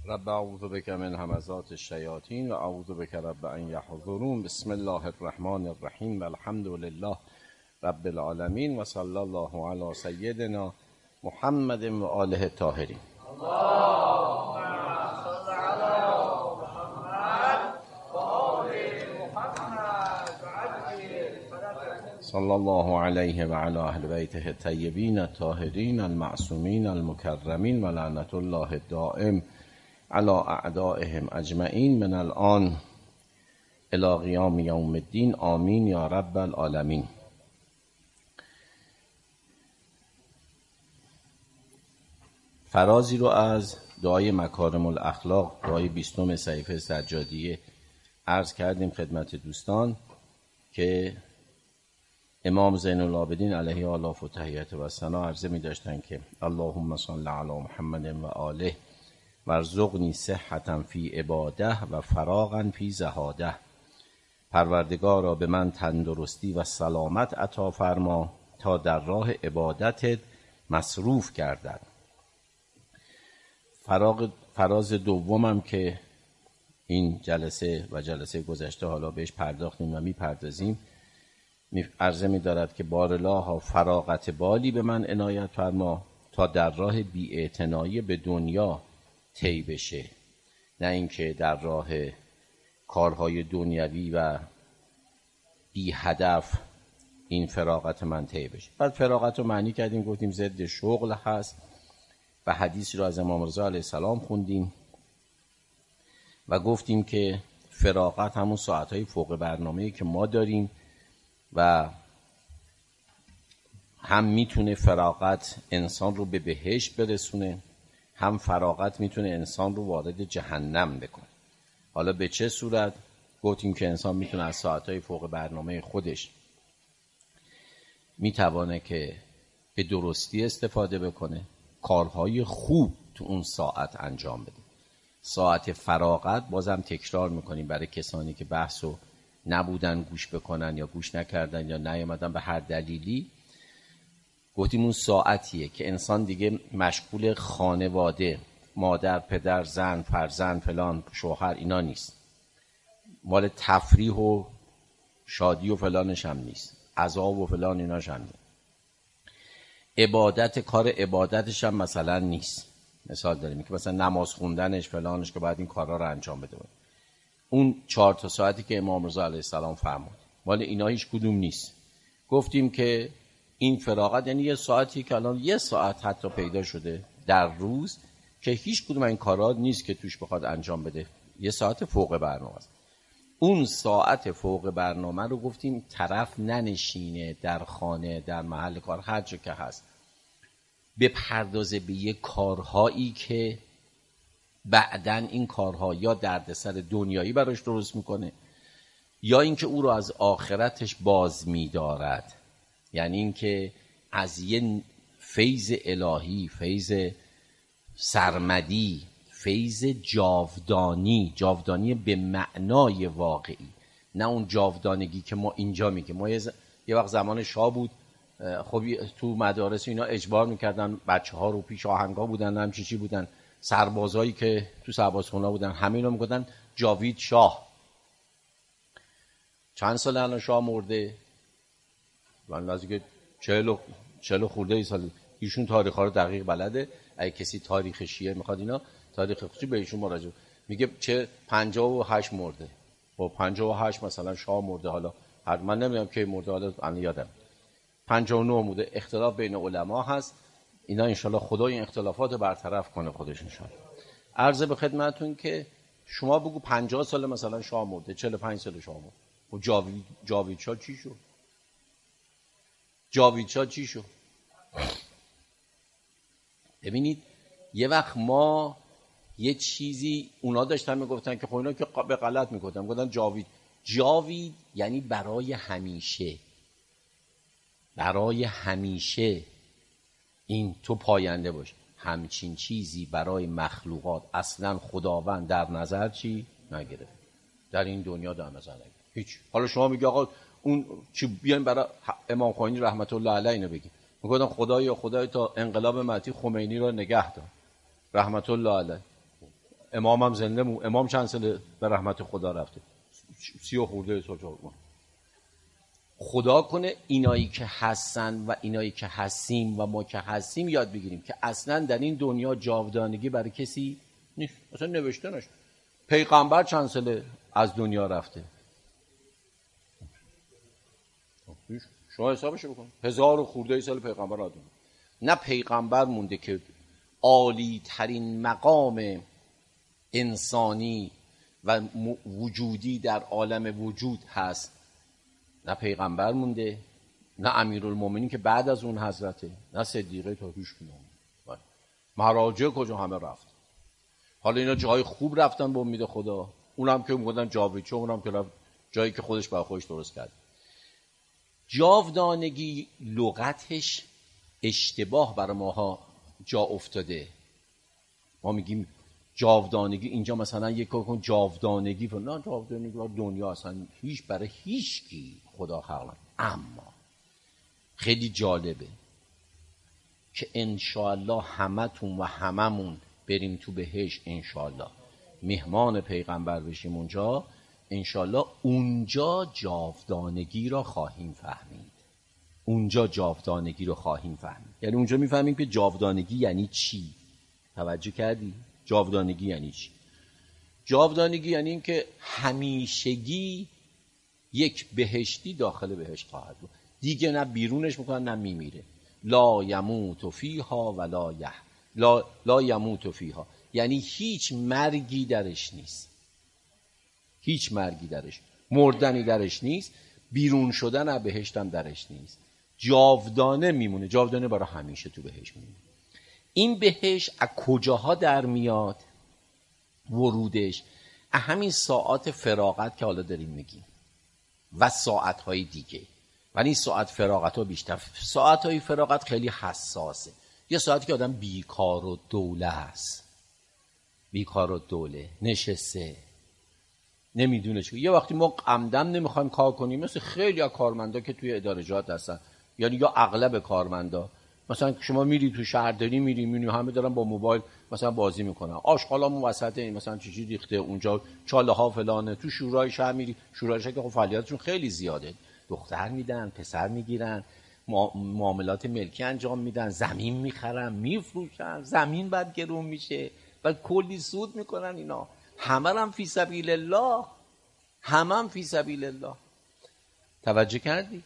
رب اعوذ بک من همزات الشیاطین و اعوذ بک رب ان یحضرون. بسم الله الرحمن الرحیم و الحمد لله رب العالمین و صلی الله علی سیدنا محمد و آله الطاهرین. صلی الله علیه و علی اهل بیته الطیبین الطاهرین المعصومین المکرمین و لعنت الله الدائم علی اعدائهم اجمعین من الان الی قیام یوم الدین. آمین یا رب العالمین. فرازی رو از دعای مکارم الاخلاق، دعای 20 صحیفه سجادیه عرض کردیم خدمت دوستان که امام زین العابدین علیه آلاف و تحیت و ثنا عرضه می داشتن که اللهم صل علی محمد و آله وارزقنی صحة فی عباده و فراغا فی زهاده. پروردگارا به من تندرستی و سلامت عطا فرما تا در راه عبادتت مصروف گردد. فراز دومم که این جلسه و جلسه گذشته حالا بهش پرداختیم و میپردازیم، عرضه می دارد که بارالله فراغت بالی به من عنایت فرما تا در راه بی‌اعتنایی به دنیا طی بشه، نه اینکه در راه کارهای دنیوی و بی هدف این فراغت من طی بشه. بعد فراغت رو معنی کردیم، گفتیم ضد شغل هست و حدیثی رو از امام رضا علیه السلام خوندیم و گفتیم که فراغت همون ساعتهای فوق برنامه‌ای که ما داریم و هم میتونه فراغت انسان رو به بهشت برسونه، هم فراغت میتونه انسان رو وارد جهنم بکنه. حالا به چه صورت؟ گفتیم که انسان میتونه از ساعتهای فوق برنامه خودش میتوانه که به درستی استفاده بکنه، کارهای خوب تو اون ساعت انجام بده. ساعت فراغت بازم تکرار میکنیم برای کسانی که بحثو نبودن گوش بکنن یا گوش نکردن یا نیامدن به هر دلیلی، گفتیم اون ساعتیه که انسان دیگه مشغول خانواده، مادر، پدر، زن، فرزند، فلان، شوهر اینا نیست، مال تفریح و شادی و فلانش هم نیست، عذاب و فلان ایناش هم نیست، عبادت، کار عبادتش هم مثلا نیست. مثال داریم که مثلا نماز خوندنش فلانش که باید این کارا رو انجام بده. اون 4 ساعتی که امام رضا علیه السلام فرمود مال اینا هیچ کدوم نیست. گفتیم که این فراغت یعنی یه ساعتی که الان یه ساعت حتی پیدا شده در روز که هیچ کدوم این کارا نیست که توش بخواد انجام بده، یه ساعت فوق برنامه است. اون ساعت فوق برنامه رو گفتیم طرف ننشینه در خانه، در محل کار، هر جا که هست، بپردازه به یه کارهایی که بعدن این کارها یا دردسر دنیایی براش درست میکنه یا اینکه او رو از آخرتش باز می‌دارد. یعنی اینکه از یه فیض الهی، فیض سرمدی، فیض جاودانی به معنای واقعی، نه اون جاودانگی که ما اینجا میگیم. ما یه وقت زمان شاه بود، خب تو مدارس اینا اجبار میکردن بچه‌ها رو، پیش آهنگا بودن، هم چی بودن، سربازایی که تو سربازخونه بودن، همه اینا میگفتن جاوید شاه. چند سال الان شاه مرده؟ من نزدیک 40 خورده ای سال. ایشون تاریخ‌ها رو دقیق بلده. اگه کسی تاریخ شیعه میخواد اینا تاریخ خودی به ایشون مراجعه میگه چه 58 مرده. با 58 مثلا شاه مرده، حالا من نمیدونم کی مرده، حالا الان یادم 59 مرده. اختلاف بین علما هست. اینا انشالله خدا این اختلافات رو برطرف کنه خودش انشالله. عرضه به خدمتون که شما بگو 50 سال مثلا شاه مرده، 45 سال شاه مرده، و جاوید شاه چی شد؟ جاوید شاه چی شد؟ ببینید یه وقت ما یه چیزی اونا داشتن میگفتن که خب اینا که به غلط میگفتن، گفتن جاوید یعنی برای همیشه این تو پاینده باش. همچین چیزی برای مخلوقات اصلا خداوند در نظر چی نگرفت، در این دنیا در نظر نگرفت هیچ. حالا شما میگی آقا اون چی، بیاین برای امام خمینی رحمت الله علیه اینو بگیم. میگفتن خدایا تا انقلاب مهدی خمینی رو نگه دار رحمت الله علیه. امام هم زنده امام چند ساله به رحمت خدا رفته؟ 30 خورده سال. خدا کنه اینایی که هستن و اینایی که هستیم و ما که هستیم یاد بگیریم که اصلا در این دنیا جاودانگی برای کسی نیست. اصلا نوشته نشد. پیغمبر چند ساله از دنیا رفته؟ شما حسابشو بکن. 1000 خورده سال پیغمبر آدم. نه پیغمبر مونده که عالی ترین مقام انسانی و وجودی در عالم وجود هست، نه پیغمبر مونده، نه امیرالمومنین که بعد از اون حضرته، نه صدیقه تا هیچ کدوم. مراجع کجا همه رفت. حالا اینا جای خوب رفتن به امید خدا، اونم که میگفتن جاویچه، اونم که جایی که خودش برای خودش درست کرد. جاودانگی لغتش اشتباه برای ماها جا افتاده. ما میگیم جاودانگی، اینجا مثلا یک کن جاودانگی، نه جاودانگی برای دنیا اصلا هیچ برای هیچ کی خدا خلق. اما خیلی جالبه که انشاءالله همتون و هممون بریم تو بهشت، انشاءالله مهمان پیغمبر بشیم اونجا، انشاءالله اونجا جاودانگی را خواهیم فهمید. اونجا جاودانگی رو خواهیم فهمید. یعنی اونجا میفهمیم که جاودانگی یعنی چی. توجه کردی؟ جاودانگی یعنی چی؟ جاودانگی یعنی این که همیشگی یک بهشتی داخل بهشت خواهد بود، دیگه نه بیرونش میکنن نه میمیره. لا یموت فیها ولا لا یموت فیها، یعنی هیچ مرگی درش نیست، هیچ مرگی درش، مردنی درش نیست، بیرون شدن از بهشت هم درش نیست، جاودانه میمونه. جاودانه برای همیشه تو بهشت میمونه. این بهشت از کجاها در میاد؟ ورودش همین ساعات فراغت که حالا داریم میگیم و ساعتهای دیگه، ولی این ساعت فراغت ها بیشتر. ساعتهای فراغت خیلی حساسه. یه ساعتی که آدم بیکار و دوله است، بیکار و دوله نشسته نمیدونه چی. یه وقتی ما عمدن نمیخوایم کار کنیم، مثل خیلی از کارمندا که توی ادارجات هستن، یعنی یا اغلب کارمندا، مثلا شما میری تو شهرداری میری همه دارن با موبایل مثلا بازی میکنن، آشغالامون وسط این مثلا چیزی ریخته اونجا، چاله ها فلانه. تو شورای شهر میری، شورای شهر که خب فعالیتشون خیلی زیاده، دختر میدن، پسر میگیرن، معاملات ملکی انجام میدن، زمین میخرن، میفروشن، زمین بعد گرون میشه، بعد کلی سود میکنن. اینا همه هم فی سبیل الله، همه هم فی سبیل الله. توجه کردی؟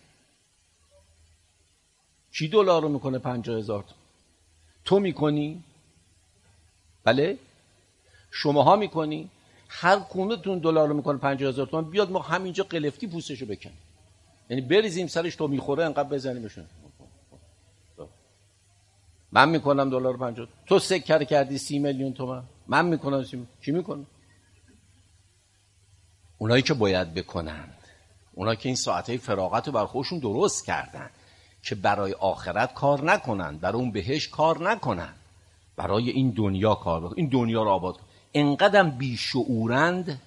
کی دلار رو میکنه 50,000 تو میکنی؟ بله شماها میکنی؟ هر کدومتون دلار رو میکنه 50,000 تومان، بیاد ما همینجا قلفتی پوستشو بکنیم، یعنی بریزیم سرش، تو میخوره انقدر بزنیمشون. من میکنم دلار 50، تو سکر کردی 30 میلیون تومان، من میکنم 30 میلیون. کی میکنه؟ اونایی که باید بکنند، اونایی که این ساعتهای فراغت رو بر خودشون درست کردن که برای آخرت کار نکنن، برای اون بهشت کار نکنن، برای این دنیا کار بکنن، این دنیا رو آباد کنن. انقدر بیشعورند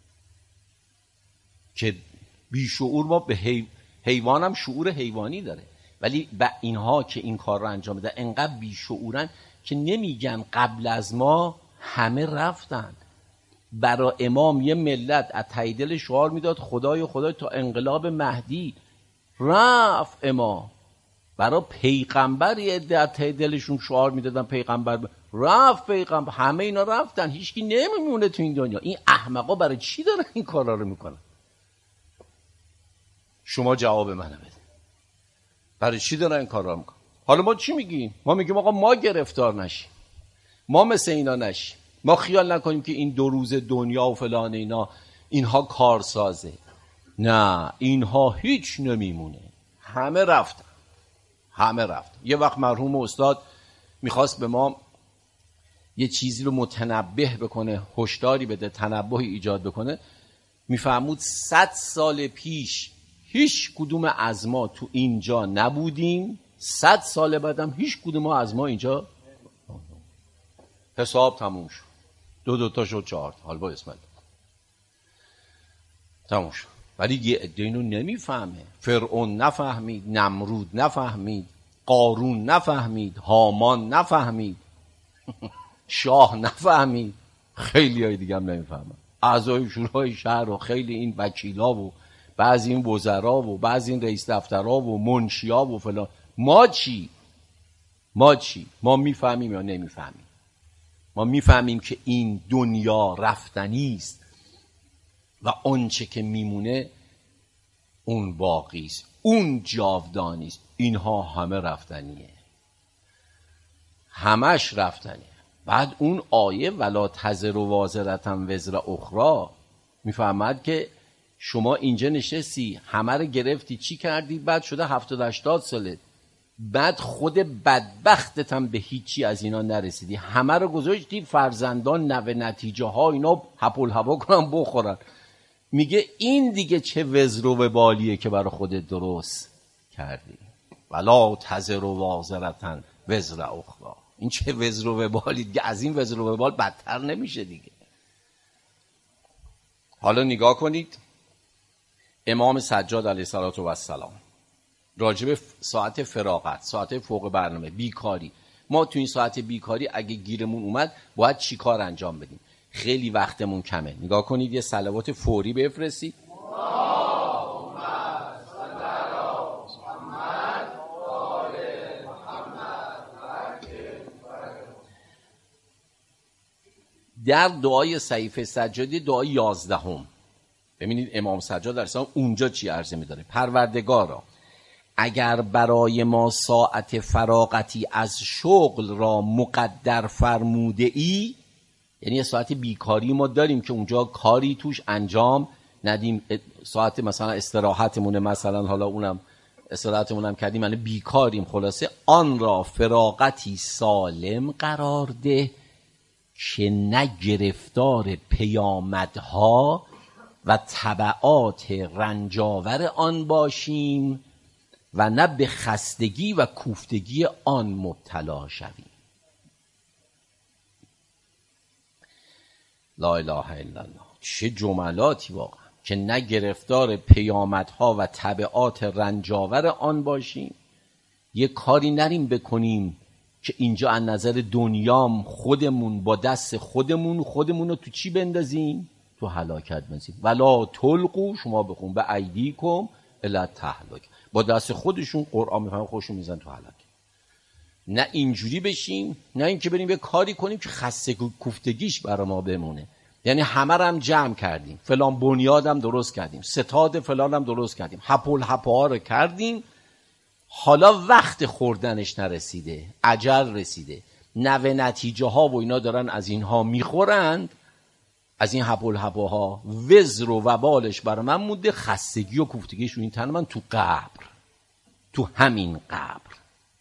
که بیشعور، ما به حیوان هم شعور حیوانی داره، ولی با اینها که این کار رو انجام میدن انقدر بیشعورند که نمیگن قبل از ما همه رفتن. برای امام یه ملت از ته دل شعار میداد خدای خدای تا انقلاب مهدی رفت امام. برای پیغمبر یه عده از ته دلشون شعار میدادن پیغمبر رفت، پیغمبر، همه اینا رفتن، هیچکی نمیمونه تو این دنیا. این احمقا برای چی دارن این کارا رو میکنن؟ شما جواب منو بده، برای چی دارن این کارا رو میکنن؟ حالا ما چی میگیم؟ ما میگیم آقا ما گرفتار نشیم، ما مثل اینا نشیم، ما خیال نکنیم که این 2 روز دنیا و فلان اینا اینها کارسازه. نه، اینها هیچ نمیمونه، همه رفتن، همه رفتن. یه وقت مرحوم استاد میخواست به ما یه چیزی رو متنبه بکنه، هشداری بده، تنبهی ایجاد بکنه. میفهمود 100 سال پیش هیچ کدوم از ما تو اینجا نبودیم، 100 سال بعدم هیچ کدوم از ما اینجا. حساب تموم شد، 2 تا شد 4. حالا با اسمت تموم شد. ولی یه عده اینو نمیفهمه. فرعون نفهمید، نمرود نفهمید، قارون نفهمید، هامان نفهمید، شاه نفهمید. خیلی های دیگه هم نمیفهمن، اعضای شورای شهر و خیلی این وکیلا و بعضی این وزرا و بعضی این رئیس دفترها و منشیا و فلان. ما چی؟ ما میفهمیم یا نمیفهمیم؟ ما میفهمیم که این دنیا رفتنی است و آنچه که میمونه اون باقی است، اون جاودانی است. اینها همه رفتنیه، همش رفتنیه. بعد اون آیه ولا تزر وازرة وزر اخرى میفهمد که شما اینجا نشستی، همه رو گرفتی، چی کردی؟ بعد شده 70-80 ساله، بعد خود بدبختت هم به هیچی از اینا نرسیدی، همه رو گذاشتی فرزندان نوه نتیجه ها اینا هپل هوا کنن بخورن. میگه این دیگه چه وزر و وبالیه که برای خودت درست کردی. ولا تزر وازرة وزر اخرى. این چه وزر و وبالی دیگه؟ از این وزر و وبال بدتر نمیشه دیگه. حالا نگاه کنید امام سجاد علیه السلام راجب ساعت فراغت، ساعت فوق برنامه، بیکاری، ما تو این ساعت بیکاری اگه گیرمون اومد باید چی کار انجام بدیم؟ خیلی وقتمون کمه. نگاه کنید یه صلوات فوری بفرستید. در دعای صحیفه سجادی دعای 11 ببینید امام سجاد علیه السلام اونجا چی عرضه می‌داره؟ پروردگارا اگر برای ما ساعت فراغتی از شغل را مقدر فرموده ای، یعنی یه ساعت بیکاری ما داریم که اونجا کاری توش انجام ندیم، ساعت مثلا استراحتمونه، مثلا حالا اونم استراحتمون هم کردیم یعنی بیکاریم، خلاصه آن را فراغتی سالم قرار ده که نه گرفتار پیامدها و تبعات رنجاور آن باشیم و نه به خستگی و کوفتگی آن مبتلا شویم. لا اله الا الله. چه جملاتی واقعا، که نه گرفتار پیامدها و تبعات رنجاور آن باشیم. یه کاری نریم بکنیم که اینجا از نظر دنیام خودمون با دست خودمون رو تو چی بندازیم؟ تو هلاکت بندازیم. ولا تلقوا، شما بخون، به ایدیکم الی التهلکه، با دست خودشون قرآن میفهمن خودشون میزن تو هلاک. نه اینجوری بشیم، نه اینکه بریم یه کاری کنیم که خسته کوفتگیش برای ما بمونه. یعنی همه رو هم جمع کردیم، فلان بنیادم درست کردیم، ستاد فلان هم درست کردیم، هپل هپا رو کردیم، حالا وقت خوردنش نرسیده، اجل رسیده، نوه نتیجه ها و اینا دارن از اینها میخورند، از این هپل هپاها، وزر و وبالش برای من مونده، خستگی و کوفتگیش این تن من تو قبر، تو همین قبر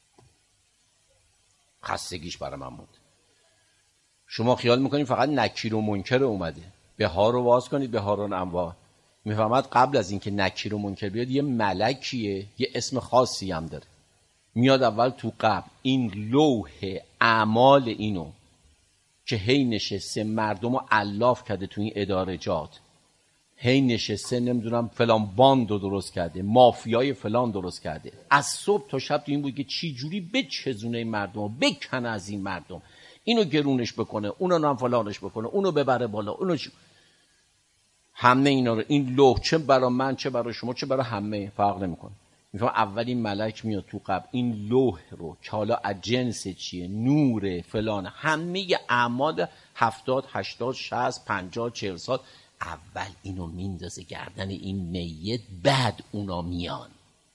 خستگیش برای من مونده. شما خیال میکنید فقط نکیر و منکر اومده، بهار رو واز کنید، بهاران انواع، میفهمد قبل از اینکه نکیر و منکر بیاد یه ملکیه، یه اسم خاصی هم داره، میاد اول تو قبل این لوح اعمال اینو که هی نشسته مردم رو الاف کرده تو این ادارجات، هی نشسته نمیدونم فلان باند رو درست کرده، مافیای فلان درست کرده، از صبح تا شب تو این بود که چی جوری بچزونه این مردم رو، بکنه از این مردم، اینو گرونش بکنه، اونو هم فلانش بکنه، اونو ببره بالا، اونو همه اینا رو، این لوح چه برای من چه برای شما چه برای همه فرق نمیکنه. میفهم اولین ملک میاد تو قبل این لوح رو که حالا از جنس چیه، نور فلان، همه اعمال 70 80 60 50 40 سال اول اینو میندازه گردن این میت، بعد اونا میان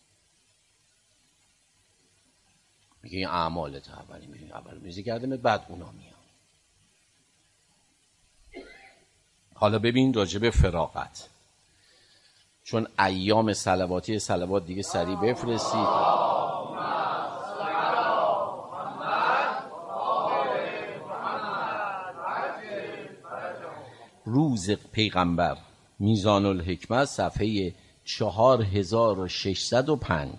میگه این اعمالت اولی میگه اول میزه گردن، بعد اونا میان. حالا ببین راجب فراغت، چون ایام صلواتی صلوات دیگه سریع بفرستید. روز پیغمبر، میزان الحکمت، صفحه 4605،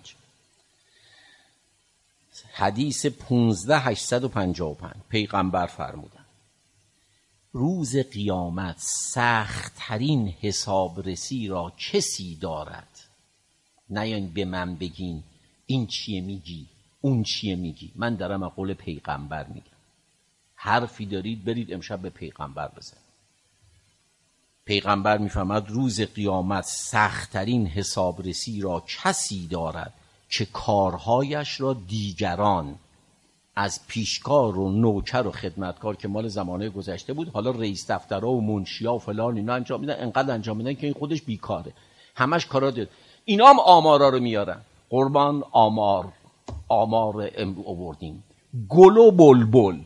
حدیث 15855. پیغمبر فرمودن روز قیامت سخت‌ترین حسابرسی را کسی دارد. نیاین به من بگین این چیه میگی اون چیه میگی، من دارم از قول پیغمبر میگم. حرفی دارید برید امشب به پیغمبر بزنید. پیغمبر میفهمد روز قیامت سخت‌ترین حسابرسی را کسی دارد که کارهایش را دیگران از پیشکار و نوکر و خدمتکار که مال زمانه گذشته بود، حالا رئیس دفترها و منشیا و فلان اینا انجام میدن، انقدر انجام میدن که این خودش بیکاره، همش کارا داره. اینا هم آمارا رو میارن. قربان آمار آوردیم، گل و بلبل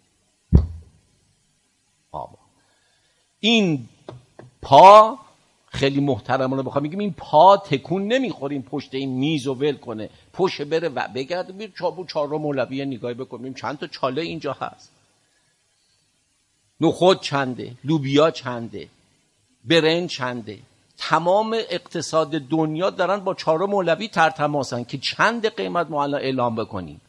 آمار. این پا خیلی محترمانه بخوام میگیم این پا تکون نمیخوریم پشت این میز و ول کنه، پشت بره و بگرده بیر چهار مولوی نگاهی بکنیم چند تا چاله اینجا هست، نخود چنده، لوبیا چنده، برنج چنده. تمام اقتصاد دنیا دارن با چهار مولوی ترتماسن که چند قیمت ما الان اعلام بکنیم.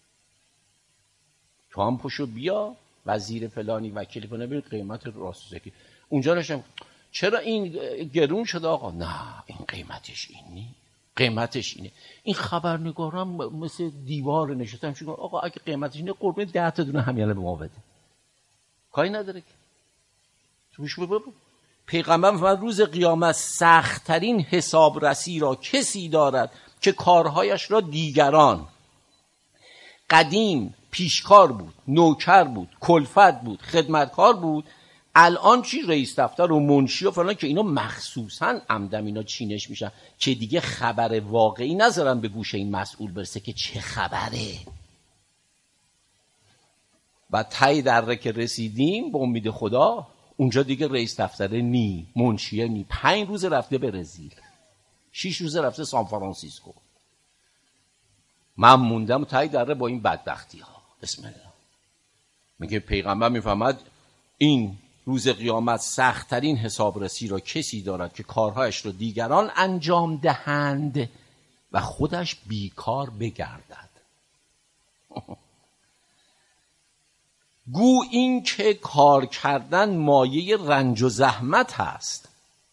تو هم پشو بیا وزیر فلانی وکیل فلانی ببین قیمت راستوزکی اونجا نشم چرا این گرون شده آقا؟ نه این قیمتش این نی، قیمتش اینه. این خبرنگارم مثل دیوار نشستم شو آقا اگه قیمتش اینه قربون 10 تا دونه همیانه به ما بده، کاری نداره که توش ببر. پیغمبر فرمود روز قیامت سخت‌ترین حسابرسی را کسی دارد که کارهایش را دیگران، قدیم پیشکار بود، نوکر بود، کلفت بود، خدمتکار بود، الان چی رئیس دفتر و منشی و فلان که اینا مخصوصا عمدن اینا چینش میشن که دیگه خبر واقعی نذارن به گوش این مسئول برسه که چه خبره. و تای دره که رسیدیم به امید خدا اونجا دیگه رئیس دفتر نی، منشیه نی، 5 روز رفته برزیل، 6 روز رفته سان فرانسیسکو. من موندم تای دره با این بدبختی ها. بسم الله. میگه پیغمبر میفهمد این روز قیامت سخت‌ترین حسابرسی را کسی دارد که کارهایش را دیگران انجام دهند و خودش بیکار بگردد. گو این که کار کردن مایه رنج و زحمت است.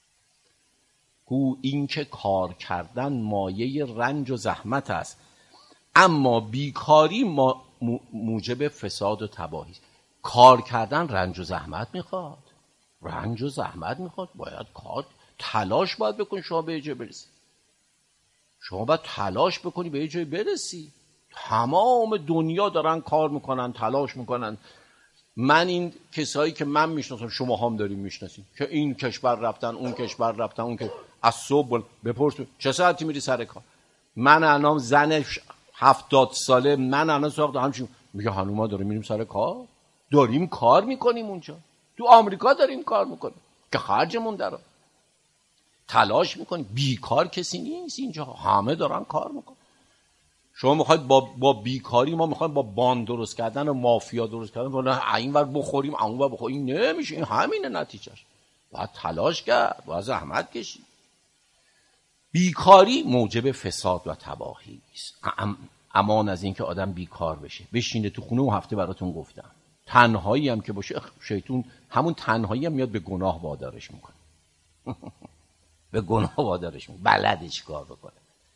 گو این که کار کردن مایه رنج و زحمت است، اما بیکاری موجب فساد و تباهی است. کار کردن رنج و زحمت میخواد، رنج و زحمت میخواد، باید کار تلاش باید بکنی شما به جای برسی، شما باید تلاش بکنی به جای برسی. تمام دنیا دارن کار میکنن، تلاش میکنن. من این کسایی که من میشناسم شما هم داریم میشناسیم که این کشور رفتن اون کشور رفتن اون که از صبح بپرس چه ساعتی میری سر کار. من الان زن 70 ساله من الان سراغ همچین میگه خانوما داریم میریم سر کار، داریم کار میکنیم اونجا تو آمریکا داریم کار میکنیم که خرجمون داره، تلاش میکنیم. بیکار کسی نیست اینجا، همه دارن کار میکنن. شما میخواید با بیکاری، ما میخوایم با باند درست کردن و مافیا درست کردن ولی اینور بخوریم اونور بخوریم، نمیشه. این همینه نتیجهش. باید تلاش کرد، باید زحمت کشید. بیکاری موجب فساد و تباهی است. امان از این که آدم بیکار بشه، بشینه تو خونه. و هفته براتون گفتم تنهایی هم که باشه شیطون همون تنهایی هم میاد به گناه وادارش میکنه. به گناه وادارش میکنه، بلده چی کار بکنه.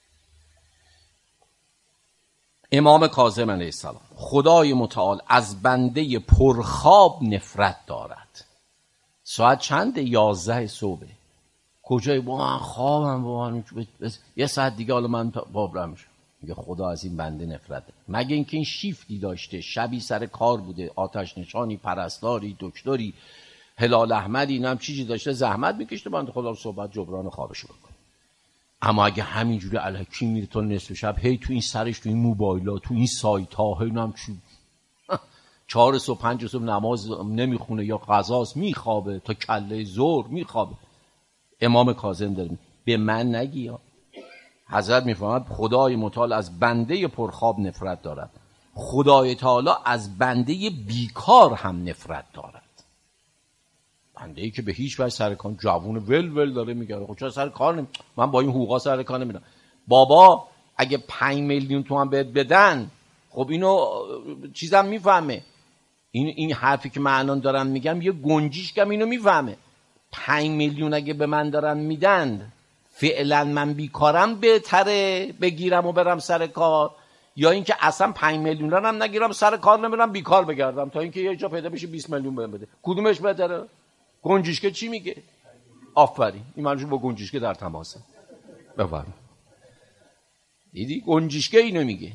امام کاظم علیه السلام: خدای متعال از بنده پرخواب نفرت دارد. ساعت چنده؟ 11 صبح. کجای؟ با من خوابم، با من یه ساعت دیگه حالا من بابرم میشه. میگه خدا از این بنده نفرت داره. مگه اینکه این شیفتی داشته، شبی سر کار بوده، آتش نشانی، پرستاری، دکتری، هلال احمدی، اینم چیزی داشته، زحمت میکشته، بنده خدا رو صحبت جبران خوابش بکنه. اما اگه همینجوری الکی میره تا نصف شب، هی تو این سرش، تو این موبایل‌ها، تو این سایت‌ها، هی نم چی 4 صبح 5 صبح نماز نمیخونه یا قضاست، میخوابه تا کله ظهر میخوابه. امام کاظم داریم به من نگی. حضرت میفرماد خدای متعال از بنده پرخواب نفرت دارد، خدای تعالی از بنده بیکار هم نفرت دارد. بنده ای که به هیچ وجه سر کار، جوون ول داره میگه خب چرا سر کار من با این حقوقا سر کار نمیرم. بابا اگه 5 میلیون تومان بهت بدن، خب اینو چیزم میفهمه. این حرفی که من الان دارم میگم یه گنجیشکم اینو میفهمه. 5 میلیون اگه به من دارن میدن، فعلا من بیکارم، بهتره بگیرم و برم سر کار، یا اینکه اصلا 5 میلیون هم نگیرم سر کار نمیرم بیکار بگردم تا اینکه یه جا پیدا بشه 20 میلیون بهم بده؟ کدومش بهتره؟ گنجشکه چی میگه؟ آفرین، این منظور با گنجشکه در تماسه. بفرمایید. دیدی گنجشکه اینو میگه.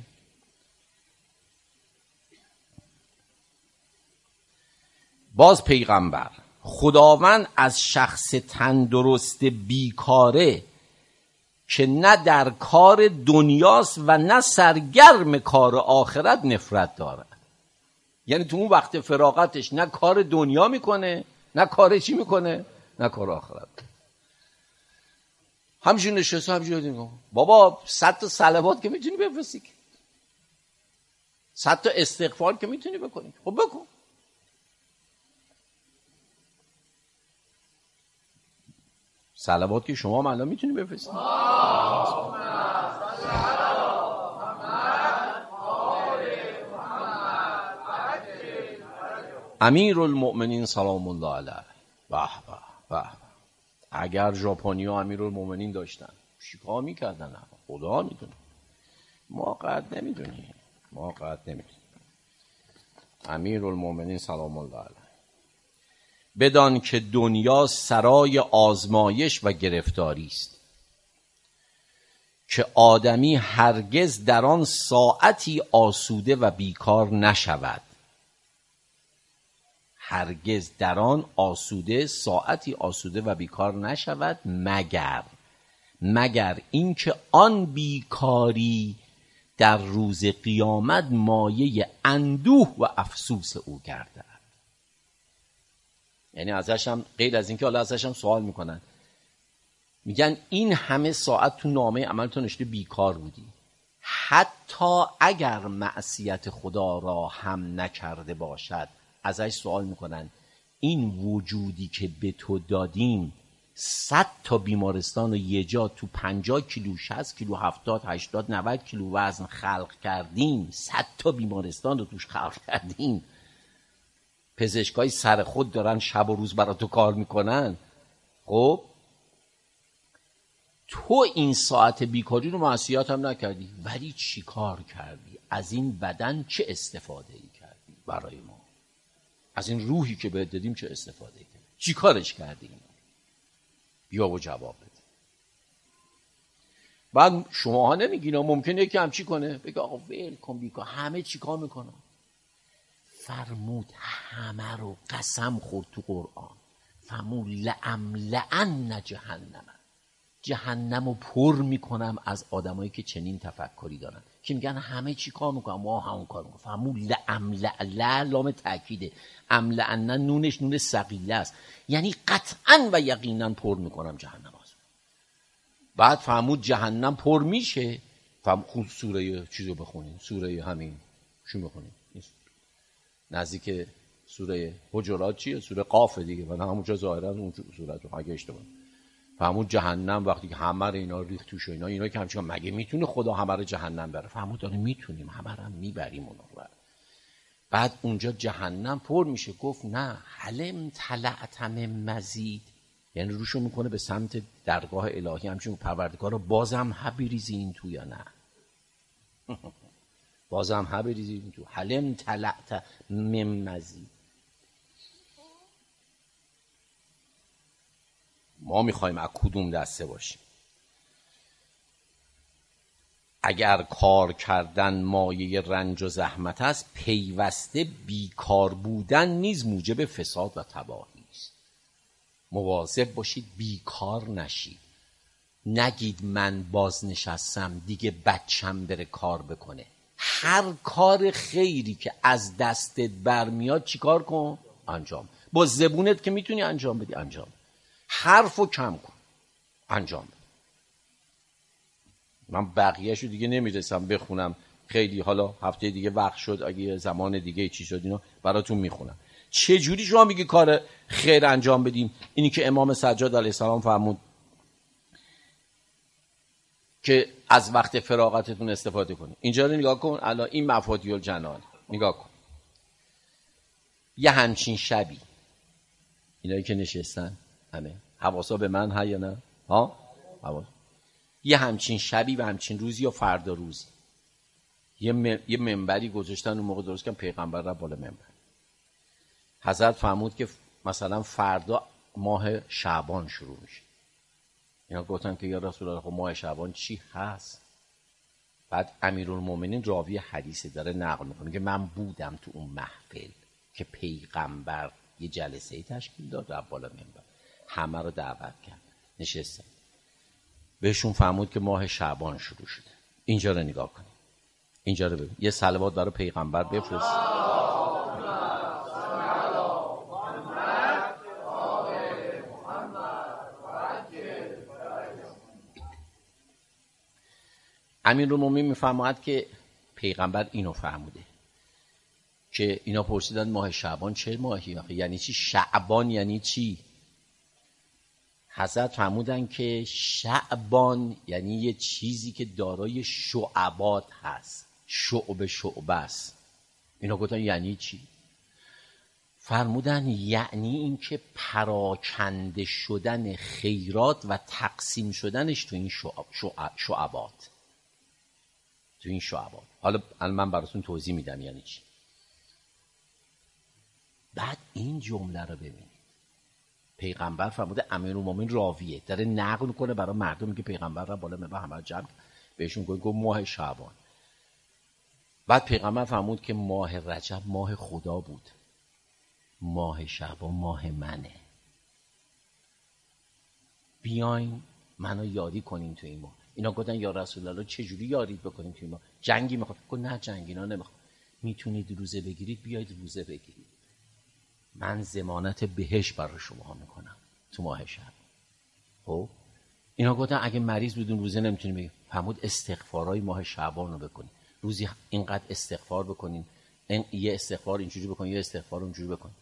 باز پیغمبر خداوند از شخص تندرست بیکاره که نه در کار دنیاست و نه سرگرم کار آخرت نفرت دارد. یعنی تو اون وقت فراغتش نه کار دنیا میکنه نه کار چی میکنه، نه کار آخرت. همچین نشسته همچین دیگه بابا 100 تا صلوات که میتونی بفرستی، 100 تا استغفار که میتونی بکنی، خب بکن. صلوات که شما هم الان میتونی بفرستی. امیرالمؤمنین سلام الله علیه. به به به. اگر ژاپنی‌ها امیرالمؤمنین داشتن چیکار میکردن؟ خدا میدونه، ما قد نمیدونیم، ما قد نمیدونیم. امیرالمؤمنین سلام الله علیه. بدان که دنیا سرای آزمایش و گرفتاری است که آدمی هرگز در آن ساعتی آسوده و بیکار نشود. هرگز در آن ساعتی آسوده و بیکار نشود مگر اینکه آن بیکاری در روز قیامت مایه اندوه و افسوس او گردد. یعنی ازش هم غیر از اینکه حالا ازش هم سوال میکنن، میگن این همه ساعت تو نامه عملتون نوشته بیکار بودی، حتی اگر معصیت خدا را هم نکرده باشد. ازش سوال میکنن این وجودی که به تو دادیم 100 تا بیمارستان رو یه جا تو 50 کیلو 60 کیلو 70 80 90 کیلو وزن خلق کردیم، 100 تا بیمارستان رو توش خلق کردیم، پزشکای سر خود دارن شب و روز برای تو کار میکنن، خب تو این ساعت بیکاری رو معصیت هم نکردی، ولی چی کار کردی؟ از این بدن چه استفاده ای کردی برای ما؟ از این روحی که بهت دادیم چه استفاده ای کردی؟ چی کارش کردی؟ بیا و جواب بده. بعد شماها نمیگین ممکنه یکی هم چی کنه بگه آقا ول کن بیکار، همه چی کار میکنن. فرمود همه رو قسم خورد تو قرآن، فرمود لأملأن جهنم رو پر میکنم از آدمایی که چنین تفکری دارن که میگن همه چی کار میکنن ما همون کار میکنم. فرمود لأملأ، لام تأکیده، املأن نونش نون ثقیله است، یعنی قطعا و یقینا پر میکنم جهنم از. بعد فرمود جهنم پر میشه. خود سوره چیزو بخونین، سوره همین چی بخونین نزدیک سوره حجرات چیه؟ سوره قاف دیگه، و همونجا ظاهرا اون سوره رو اگه اشتباه. فرمود جهنم وقتی که همه رو اینا ریخت توش، اینا که همچنان مگه میتونه خدا همه رو جهنم بره؟ فرمود داره میتونیم، همه رو میبریم اونا رو. بعد اونجا جهنم پر میشه، گفت نه حلم طلعت من مزید، یعنی روشو میکنه به سمت درگاه الهی، همچنین پروردگار رو بازم بریزی این تو یا نه؟ بازم بریزی این تو. حلم طلعت من مزید. ما میخوایم از کدوم دسته باشیم؟ اگر کار کردن مایه رنج و زحمت است، پیوسته بیکار بودن نیز موجب فساد و تباهی است. مواظب باشید بیکار نشید. نگید من بازنشستم دیگه بچم بره کار بکنه. هر کار خیری که از دستت برمیاد چیکار کن؟ انجام. با زبونت که میتونی انجام بدی انجام. حرفو کم کن، انجام بده. من بقیه‌شو دیگه نمیرسم بخونم، خیلی حالا هفته دیگه وقت شد، اگه زمان دیگه چی شد اینو براتون میخونم. چه جوری شما میگی کار خیر انجام بدیم؟ اینی که امام سجاد علیه السلام فرمود که از وقت فراغتتون استفاده کنید. اینجا رو نگاه کن، الان این مفاتیح الجنان نگاه کن. یه همچین شبی اینایی که نشستن همه حواسا به من ها یا نه؟ ها؟ حواس. یه همچین شبی و همچین روزی یا فردا روزی یه منبری گذاشتن اون موقع، درست کردن پیغمبر را بالا منبر. حضرت فرمود که مثلا فردا ماه شعبان شروع میشه. اینا گفتن که یا رسول الله خب ماه شعبان چی هست؟ بعد امیرالمومنین راوی حدیث داره نقل میکنه که من بودم تو اون محفل که پیغمبر یه جلسه تشکیل داد در بالا منبر، همه رو دعوت کرد، نشستن، بهشون فرمود که ماه شعبان شروع شده. اینجا رو نگاه کنید، اینجا رو ببین، یه صلوات برای پیغمبر بفرست. امیرالمومنین میفرماید که پیغمبر اینو فرموده که اینا پرسیدن ماه شعبان چه ماهی؟ یعنی چی شعبان؟ یعنی چی؟ حضرت فرمودن که شعبان یعنی یه چیزی که دارای شعبات هست، شعبه است. اینا گفتن یعنی چی؟ فرمودن یعنی این که پراکنده شدن خیرات و تقسیم شدنش تو این شعبات. تو این شعبات. حالا من براتون توضیح میدم یعنی چی. بعد این جمله رو ببینید، پیغمبر فرموده، امیرالمومنین راویه داره نقل کنه برای مردمی که پیغمبر را بالا منبر همه جمع بهشون گفت ماه شعبان. بعد پیغمبر فرمود که ماه رجب ماه خدا بود، ماه شعبان ماه منه. بیاین منو یاری کنین تو این ماه. اینا گفتن یا رسول الله چه جوری یاری بکنیم تو این ماه؟ جنگی میخواد؟ گفت نه جنگی اینا نمیخواد، میتونید روزه بگیرید بیاید روزه بگیرید، من ضمانت بهشت برای شما میکنم تو ماه شعبان. خب اینا گفتن اگه مریض بودون روزه نمیتونیم بگیم. فرمود استغفارای ماه شعبان رو بکنین، روزی اینقدر استغفار بکنین، یه استغفار اینجوری بکنین، یه استغفار اونجوری بکنین.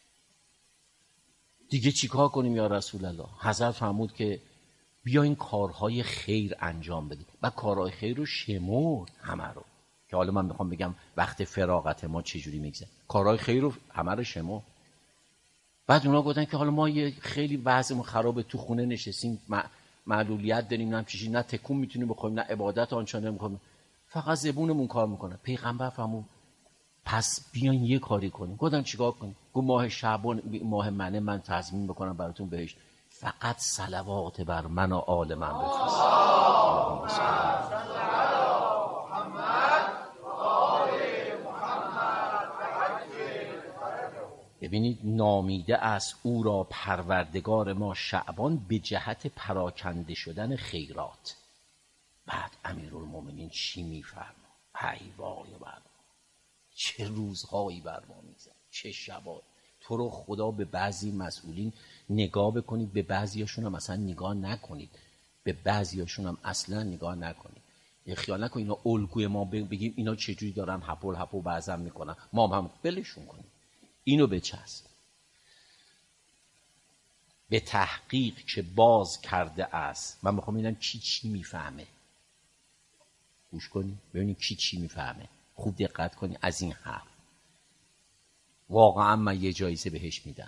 دیگه چیکار کنیم یا رسول الله؟ حضرت فرمود که بیاین کارهای خیر انجام بدیم و کارهای خیر رو شمرد همه رو، که حالا من میخوام بگم وقت فراغت ما چجوری میگذره. کارهای خیر رو همه رو شمرد. بعد اونا گفتن که حالا ما یه خیلی وضعمون خرابه، تو خونه نشستیم، معلولیت داریم، نه چیزی، نه تکون میتونیم بخوریم، نه عبادت آنچنان نمیکنیم، فقط زبونمون کار میکنه. پیغمبر فرمود پس بیاین یه کاری کنیم. گفتن چیکار کنیم؟ گفت ماه شعبان ماه منه، من تضمین بکنم براتون بهش، فقط صلوات بر من و آل من بفرستید. ببینید نامیده است او را پروردگار ما شعبان به جهت پراکنده شدن خیرات. بعد امیرالمومنین چی میفرما؟ ای وای بر چه روزهایی بر ما میگذره، چه شبایی. تو رو خدا به بعضی مسئولین نگاه بکنید، به بعضیاشون هم اصلا نگاه نکنید، به بعضیاشون هم اصلا نگاه نکنید. خیال نکنید اینا الگوی ما بگیم اینا چجوری دارن هپو بعضم میکنن ما هم بلشون کنیم. اینو بچسب. به تحقیق که باز کرده است. من میخوام ببینم کی چی میفهمه. گوش کنید ببینید کی چی میفهمه، خوب دقت کنید از این حرف. واقعا من یه جایزه بهش میدم.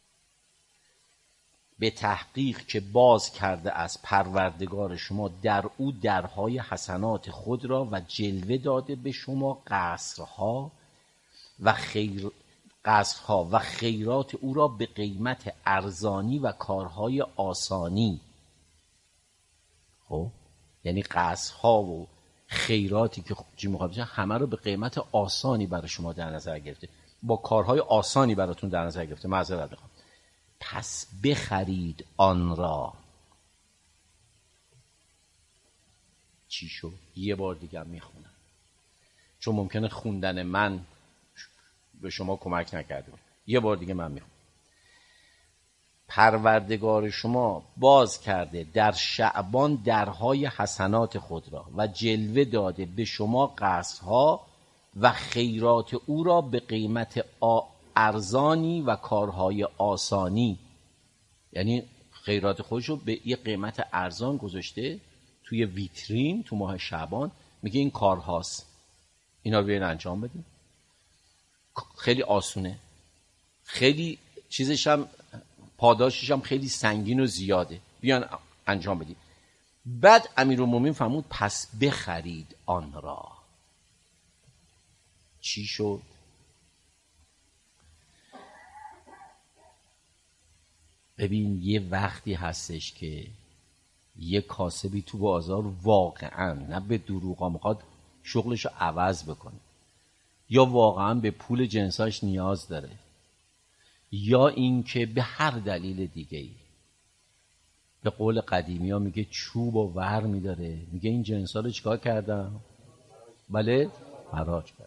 به تحقیق که باز کرده است پروردگار شما در او درهای حسنات خود را و جلوه داده به شما قصرها و خیرات او را به قیمت ارزانی و کارهای آسانی. خب یعنی قصرها و خیراتی که چی میخواد همه رو به قیمت آسانی برای شما در نظر گرفته، با کارهای آسانی براتون در نظر گرفته. معذرت میخوام. پس بخرید آن را. چی شد؟ یه بار دیگه میخونم چون ممکنه خوندن من به شما کمک نکرده. یه بار دیگه من میخونم. پروردگار شما باز کرده در شعبان درهای حسنات خود را و جلوه داده به شما قصرها و خیرات او را به قیمت ارزانی و کارهای آسانی. یعنی خیرات خودش رو به یه قیمت ارزان گذاشته توی ویترین تو ماه شعبان، میگه این کارهاست، اینا رو بیاین انجام بدیم. خیلی آسونه، خیلی چیزش هم پاداشش هم خیلی سنگین و زیاده، بیان انجام بدیم. بعد امیرالمومنین فرمود پس بخرید آن را. چی شد؟ ببین یه وقتی هستش که یه کاسبی تو بازار واقعا نه به دروغا میخواد شغلشو عوض بکنه، یا واقعا به پول جنساش نیاز داره، یا اینکه به هر دلیل دیگه‌ای به قول قدیمی ها میگه چوب و ور میداره، میگه این جنسا رو چیکار کردم؟ بله حراج کرد.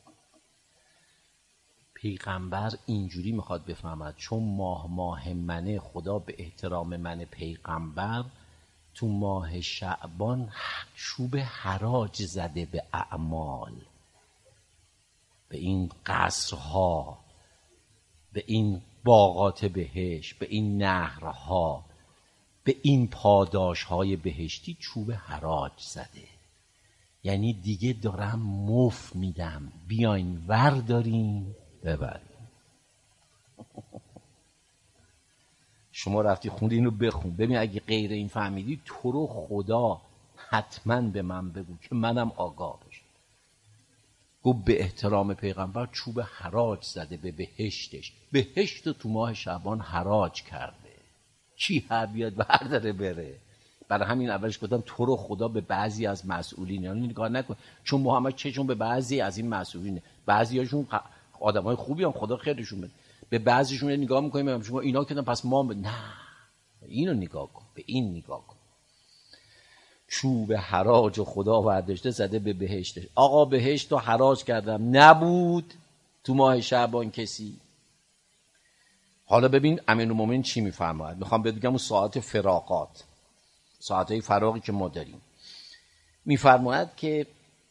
پیغمبر اینجوری میخواد بفهمد چون ماه منه، خدا به احترام من پیغمبر تو ماه شعبان چوب حراج زده به اعمال، به این قصرها، به این باغات بهشت، به این نهرها، به این پاداشهای بهشتی چوب حراج زده. یعنی دیگه دارم مفت میدم، بیاین وردارین ببرین. شما رفتی خوندی اینو بخون ببین، اگه غیر این فهمیدی تو رو خدا حتما به من بگو که منم آگاه بشم. گفت به احترام پیغمبر چوب حراج زده به بهشتش، بهشت تو ماه شعبان حراج کرده، کی هر بیاد برداره بره. برای همین اولش گفتم تو رو خدا به بعضی از مسئولین یعنی نگاه نکن، چون محمد چون به بعضی از این مسئولین، بعضیاشون آدمای خوبی هم خدا خیرشون بده، به بعضیشون نگاه میکنیم شما اینا کردن پس ما نه، اینو نگاه کن، به این نگاه کن. چوب حراج و خدا برداشته زده به بهشتش. آقا بهشت رو حراج کردم، نبود تو ماه شعبان کسی. حالا ببین امیرالمومنین چی میفرماید. میخوام بگم اون ساعت فراقات، ساعتهای فراقی که ما داریم، میفرماید که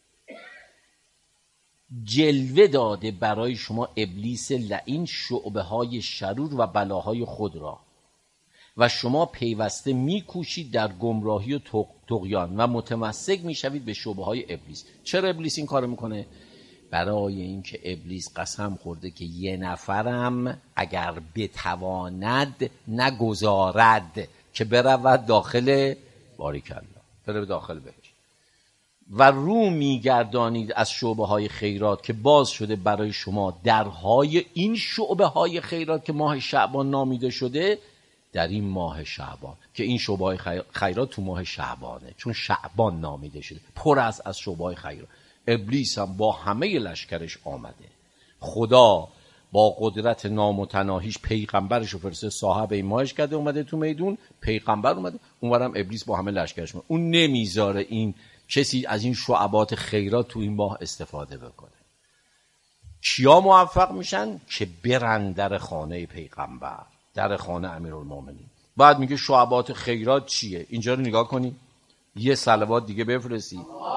جلوه داده برای شما ابلیس لعین شعبه های شرور و بلاهای خود را و شما پیوسته میکوشید در گمراهی و طغیان و متمسک میشوید به شعبه های ابلیس. چرا ابلیس این کارو میکنه؟ برای اینکه ابلیس قسم خورده که یه نفرم اگر بتواند نگذارد که برود داخل باریکالله، بره داخل بهش و رو میگردانید از شعبه های خیرات که باز شده برای شما درهای این شعبه های خیرات که ماه شعبان نامیده شده. در این ماه شعبان که این شعبه های خیرات تو ماه شعبانه، چون شعبان نامیده شده، پر از شعبه های خیرات. ابلیس هم با همه لشکرش آمده. خدا با قدرت نامتناهیش پیغمبرش رو فرسته صاحب این ماهش کرده، اومده تو میدون، پیغمبر اومده، اونورم ابلیس با همه لشکرش اومده. اون نمیذاره این کسی از این شعبات خیرات تو این ماه استفاده بکنه. کیا موفق میشن؟ که برن در خانه پیغمبر، در خانه امیرالمومنین. بعد میگه شعبات خیرات چیه؟ اینجا رو نگاه کنی، یه صلوات دیگه بفرستی.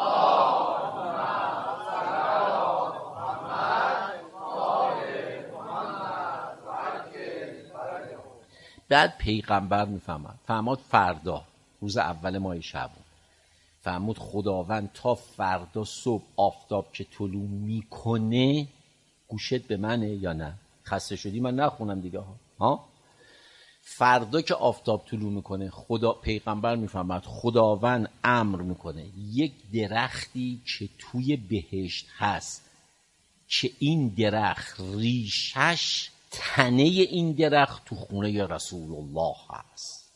بعد پیغمبر میفهمد، فهماد فردا روز اول ماه شعبان، فهمود خداوند تا فردا صبح آفتاب که طلوع میکنه، گوشت به منه یا نه؟ خسته شدی من نخونم دیگه ها. فردا که آفتاب طلوع میکنه، خدا پیغمبر میفهمد خداوند امر میکنه یک درختی که توی بهشت هست که این درخت ریشش تنه این درخت تو خونه رسول الله هست.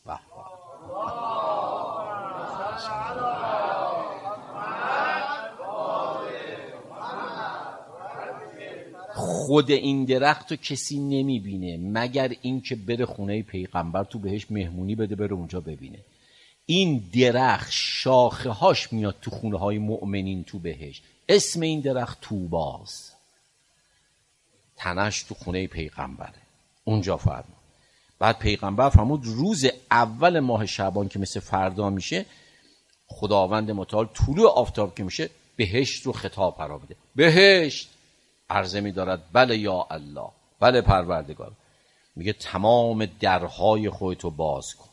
خود این درخت رو کسی نمیبینه مگر این که بره خونه پیغمبر تو بهش مهمونی بده، بره اونجا ببینه. این درخت شاخه هاش میاد تو خونه های مؤمنین تو بهش. اسم این درخت توباست، تنش تو خونه پیغمبره، اونجا فرمود. بعد پیغمبر فرمود روز اول ماه شعبان که مثل فردا میشه، خداوند متعال طلوع آفتاب که میشه بهشت رو خطاب قرار بده. بهشت عرضه می‌دارد بله یا الله، بله پروردگار. میگه تمام درهای خودتو باز کن.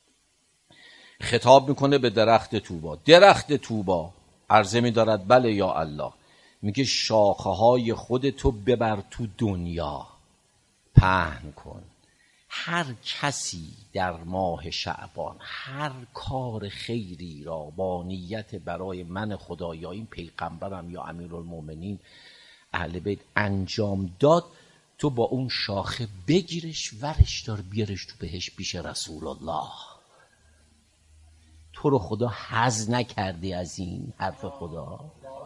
خطاب میکنه به درخت توبا. درخت توبا عرضه می‌دارد بله یا الله. میگه شاخه‌های خودتو ببر تو دنیا، پهن کن. هر کسی در ماه شعبان هر کار خیری را با نیت برای من خدا یا این پیغمبرم یا امیرالمومنین اهل بیت انجام داد، تو با اون شاخه بگیرش ورش دار بیارش تو بهش پیش رسول الله. تو رو خدا حظ نکردی از این حرف خدا؟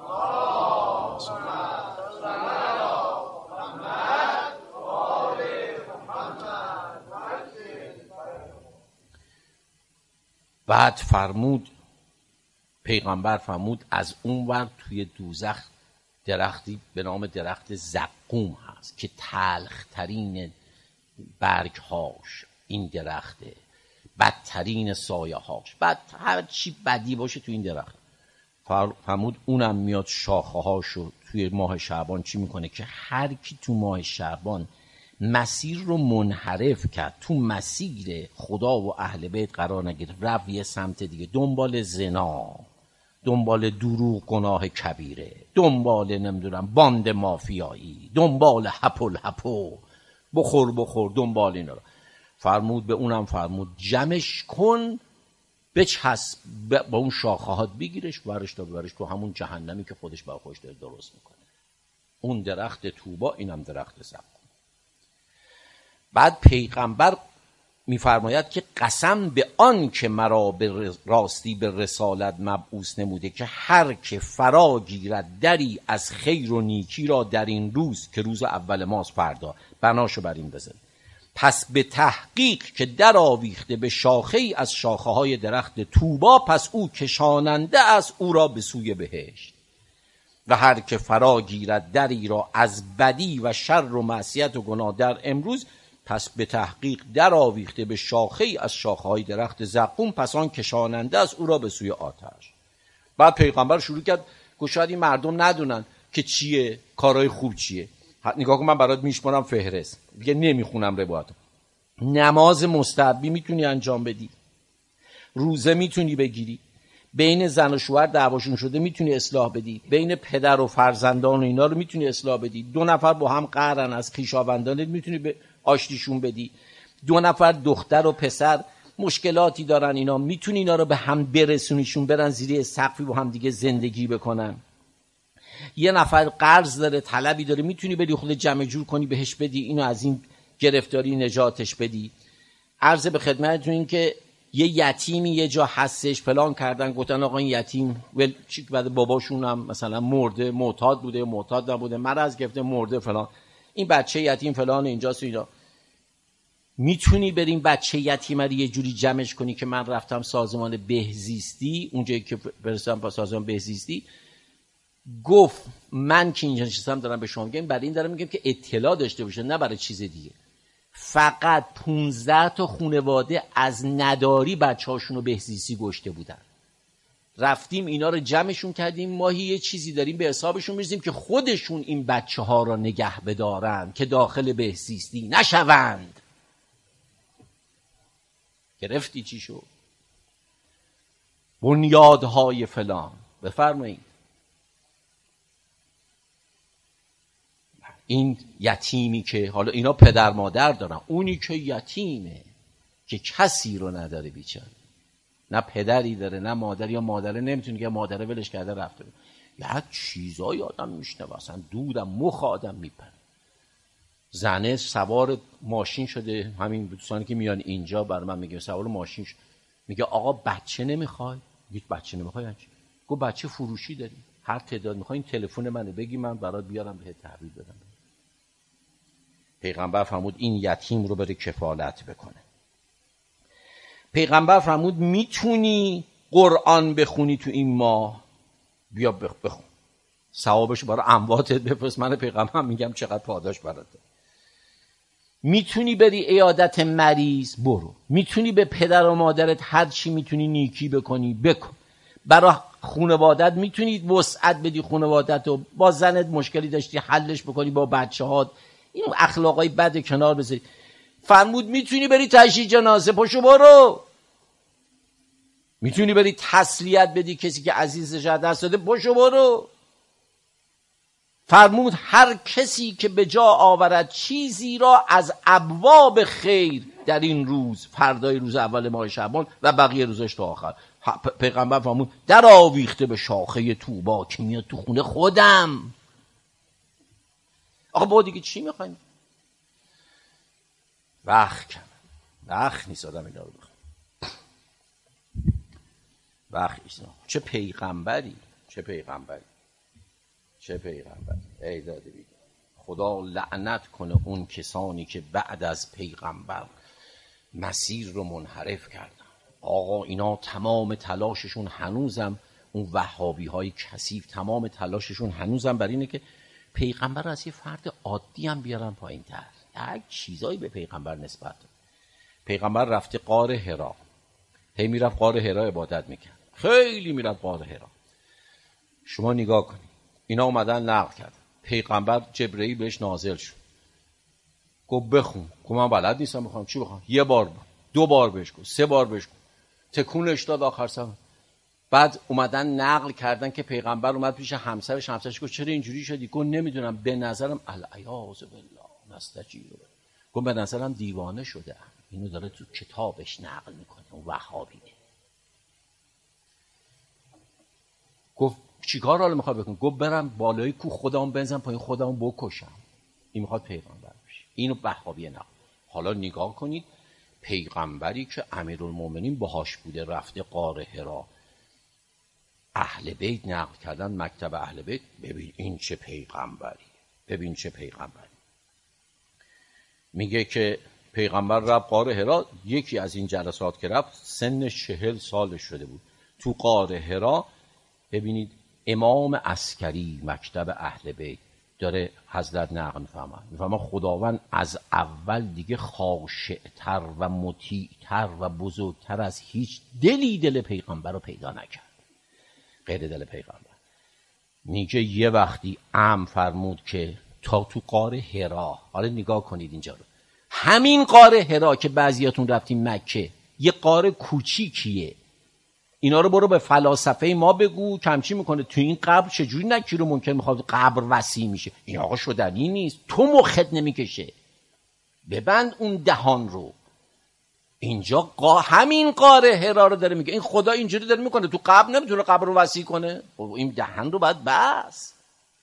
بعد فرمود، پیغمبر فرمود از اون ور توی دوزخ درختی به نام درخت زقوم هست که تلخترین برگهاش این درخته، بدترین سایه هاش، بعد هر چی بدی باشه تو این درخت. فرمود اونم میاد شاخه هاشو توی ماه شعبان چی میکنه که هر کی تو ماه شعبان مسیر رو منحرف کرد، تو مسیر خدا و اهل بیت قرار نگرفت، رفت یه سمت دیگه، دنبال زنا، دنبال دروغ گناه کبیره، دنبال نمیدونم باند مافیایی، دنبال هپو بخور دنبال اینا رو فرمود. به اونم فرمود جمعش کن، بچسب با اون شاخه هات بگیرش ورش تا ببرش تو همون جهنمی که خودش با خودش داره درست میکنه. اون درخت طوبا، اینم درخت زقوم. بعد پیغمبر میفرماید که قسم به آن که مرا به راستی به رسالت مبعوث نموده که هر که فرا گیرد دری از خیر و نیکی را در این روز که روز اول ماست، فردا بناشو بر این بزن، پس به تحقیق که در آویخته به شاخه ای از شاخه های درخت طوبا، پس او کشاننده است او را به سوی بهشت. و هر که فرا گیرد دری را از بدی و شر و معصیت و گناه در امروز، پس به تحقیق در آویخته به شاخه ای از شاخه های درخت زقوم، پس آن کشاننده است او را به سوی آتش. بعد پیغمبر شروع کرد که شاید این مردم ندونن که چیه کارهای خوب چیه. نگاه کن من برات میشمارم فهرست، دیگه نمیخونم روایت. نماز مستحبی میتونی انجام بدی، روزه میتونی بگیری، بین زن و شوهر دعواشون شده میتونی اصلاح بدی، بین پدر و فرزندان و اینا رو میتونی اصلاح بدی، 2 نفر با هم قهرن از خویشاوندانت میتونی به آشتیشون بدی، 2 نفر دختر و پسر مشکلاتی دارن اینا میتونی اینا رو به هم برسونیشون، برن زیر سقفی با هم دیگه زندگی بکنن. یه نفر قرض داره، طلبی داره، میتونی بدی خود جمع جور کنی بهش بدی، اینو از این گرفتاری نجاتش بدی. عرض به خدمتتون این که یه یتیمی یه جا هستش فلان کردن، گفتن آقا این یتیم چی بعد باباشون هم مثلا مرده، معتاد بوده معتاد نبوده، مرض گرفته مرده فلان، این بچه یتیم فلان اینجاست اینا. میتونی بریم بچه یتیم رو یه جوری جمعش کنی که من رفتم سازمان بهزیستی، اونجایی که برسم با سازمان بهزیستی، گفت من که اینجا نشستم دارم به شما میگم، برای این دارم میگم که اطلاع داشته باشه نه برای چیز دیگه. فقط 15 تا خانواده از نداری بچه‌هاشون رو بهزیستی گشته بودن. رفتیم اینا رو جمعشون کردیم، ماهی یه چیزی داریم به حسابشون می‌ریزیم که خودشون این بچه‌ها را نگه بدارن که داخل بهزیستی نشوند. گرفتی چی شو؟ بنیادهای فلان. بفرمایید. این یتیمی که حالا اینا پدر مادر دارن، اونی که یتیمه که کسی رو نداره بیچاره، نه پدری داره نه مادر، یا مادره نمیتونه که مادره ولش کرده رفته، یا چیزایی آدم میشنوه اصلا دودم مخ آدم میپره. زنه سوار ماشین شده، همین دوستانی که میان اینجا برای من میگه سوار ماشین شده، میگه آقا بچه نمیخوای؟ میگه بچه نمیخوای یعنی چی؟ گفت بچه فروشی داری، هر تعداد میخوای این تلفن منو بگی من برات بیارم بهت تحویل بدم. پیغمبر فرمود این یتیم رو بره کفالت بکنه. پیغمبر فرمود میتونی قرآن بخونی تو این ماه، بیا بخون، ثوابش برای امواتت بفرست، من پیغمبر میگم چقدر پاداش برات. میتونی بری عیادت مریض، برو. میتونی به پدر و مادرت هر چی میتونی نیکی بکنی بکن. برای خانوادت میتونی وسعت بدی، خانوادت رو با زنت مشکلی داشتی حلش بکنی، با بچه‌هات این اخلاقای بد کنار بذاری. فرمود میتونی بری تشییع جنازه، پاشو برو. میتونی بری تسلیت بدی کسی که عزیزش از دست داده، پاشو برو. فرمود هر کسی که به جا آورد چیزی را از ابواب خیر در این روز، فردای روز اول ماه شعبان و بقیه روزش تا آخر، پیغمبر فرمود در آویخته به شاخه طوبا که میاد تو خونه خودم. آقا با دیگه چی میخوایم؟ وقت نیست آدم اینا رو بخوام. وقت نیست. چه پیغمبری ای داده بیداد. خدا لعنت کنه اون کسانی که بعد از پیغمبر مسیر رو منحرف کردن. آقا اینا تمام تلاششون هنوزم، اون وهابی های کثیف تمام تلاششون هنوزم بر اینه که پیغمبر رو از یه فرد عادی هم بیارن پایین تر. یک چیزایی به پیغمبر نسبت داد. پیغمبر رفته غار حرا، هی میرفت غار حرا عبادت میکرد، خیلی میرفت غار حرا. شما نگاه کنید، اینا اومدن نقل کردن، پیغمبر جبرئیل بهش نازل شد، گفت بخون. گفت من بلد نیستم بخونم. چی بخونم؟ یه بار، 2 بار بهش گفت، 3 بار بهش گفت، تکونش داد آخر سر. بعد اومدن نقل کردن که پیغمبر اومد پیش همسرش گفت چرا اینجوری شدی؟ گفت نمیدونم، به نظرم العیاذ بالله نستجیر. گفت به نظرم دیوانه شده. اینو داره تو کتابش نقل میکنه اون وهابی. گفت چیکار حالا میخواد بکنم؟ گفت برم بالای کوه خودمو بنزم پایین خودمو بکشم. این میخواد پیغمبر بشه. اینو وهابی نقل. حالا نگاه کنید، پیغمبری که امیرالمومنین باهاش بوده رفته غار حرا، اهل بیت نقل کردن مکتب اهل بیت. ببین این چه پیغمبری. میگه که پیغمبر رفت غار حرا. یکی از این جلسات که رفت سن 40 سالش شده بود. تو غار حرا ببینید امام عسکری مکتب اهل بیت داره حضرت نقل میفهمه خداوند از اول دیگه خاشع‌تر و مطیع‌تر و بزرگتر از هیچ دلی دل پیغمبر رو پیدا نکرد غیر دل پیغمبر. میگه یه وقتی امر فرمود که تا تو غار حرا، حالا نگاه کنید اینجا رو، همین غار حرا که بعضیاتون رفتین مکه، یه غار کوچیکیه. اینا رو برو به فلاسفه ما بگو کمچی میکنه تو این قبر چجوری نکی رو ممکن میخواد قبر وسیع میشه؟ این آقا شدنی نیست. تو مخت نمیکشه، ببند اون دهان رو. اینجا همین غار حرا رو داره میگه. این خدا اینجوری داره میکنه، تو قبر نمیتونه قبر رو وسیع کنه؟ این دهن رو باید بس.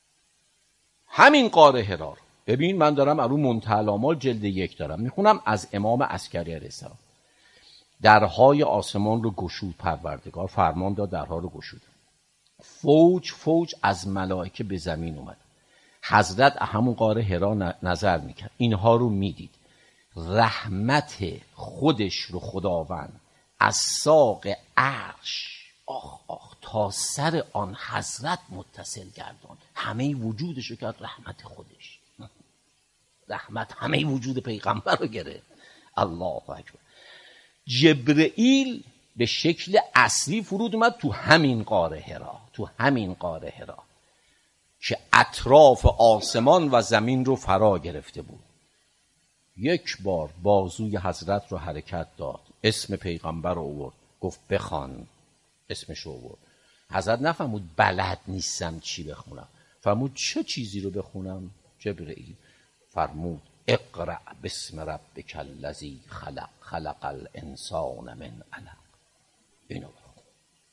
همین غار حرا رو ببین. من دارم از رو منتهی الآمال جلد 1 دارم میخونم از امام عسکری علیه السلام. درهای آسمان رو گشود پروردگار، فرمان داد درها رو گشود. فوج از ملائکه به زمین اومد. حضرت همون غار حرا نظر میکرد، اینها رو میدید. رحمت خودش رو خداوند از ساق عرش تا سر آن حضرت متصل گردان. همه وجودش رو کرد رحمت خودش. رحمت همه وجود پیغمبر رو گرفت. الله اکبر. جبرئیل به شکل اصلی فرود اومد تو همین غار حرا که اطراف آسمان و زمین رو فرا گرفته بود. یک بار بازوی حضرت رو حرکت داد، اسم پیغمبر رو آورد، گفت بخوان. اسمش رو آورد. حضرت نفهمود بلد نیستم چی بخونم، فرمود چه چیزی رو بخونم؟ جبرئیل فرمود اقرأ بسم ربک الذی خلق، خلق الانسان من علق. اینو بخون.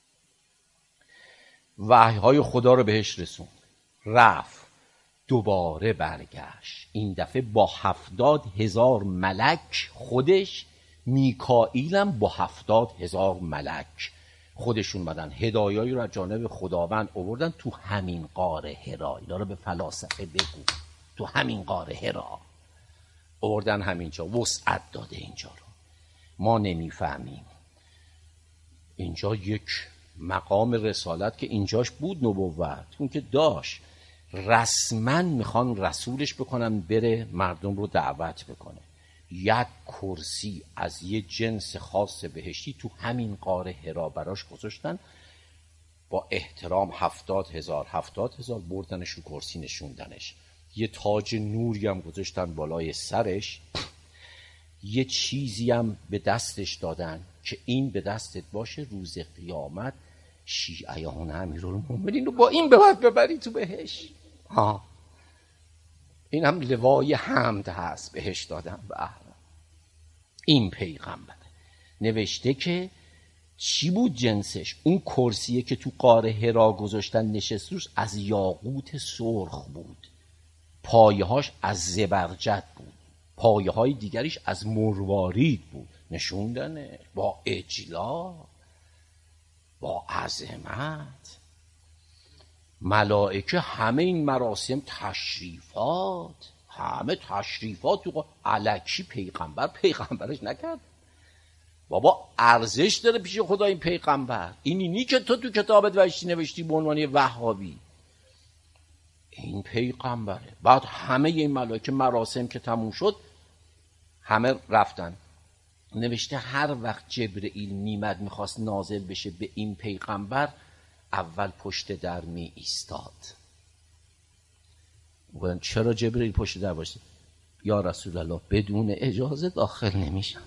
وحی‌های خدا رو بهش رسوند. رفت دوباره برگشت، این دفعه با 70,000 ملک خودش، میکائیلم با 70,000 ملک خودشون بدن هدایایی رو از جانب خداوند آوردن تو همین غار حرا. اینا رو به فلاسفه بگو، تو همین غار حرا آوردن، همینجا وسعت داده. اینجا رو ما نمیفهمیم. اینجا یک مقام رسالت که اینجاش بود، نبوت اون که داشت، رسما میخوان رسولش بکنن بره مردم رو دعوت بکنه. یک کرسی از یه جنس خاص بهشتی تو همین غار حرا براش گذاشتن، با احترام 70,000 بردنش رو کرسی نشوندنش. یه تاج نوری هم گذاشتن بالای سرش، یه چیزی هم به دستش دادن که این به دستت باشه روز قیامت شیعیان امیرالمومنین رو با این ببری تو بهشت. این هم لوای حمد هست بهش دادن به اهل. این پیغمبر نوشته که چی بود جنسش؟ اون کرسیه که تو غار حرا گذاشتن نشست روش از یاقوت سرخ بود. پایه‌هاش از زبرجد بود، پایه‌های دیگریش از مروارید بود. نشوندنه با اجلال، با عظمت. ملائکه همه این مراسم تشریفات، همه تشریفات تو الکی پیغمبرش نکرد. بابا ارزش داره پیش خدا این پیغمبر. اینی که تو کتابت نوشتی به عنوان وهابی، این پیغمبره. بعد همه این ملائکه مراسم که تموم شد همه رفتن. نوشته هر وقت جبرئیل میمد میخواست نازل بشه به این پیغمبر، اول پشت در می ایستاد. چرا جبرئیل پشت در باشه؟ یا رسول الله بدون اجازه داخل نمیشم.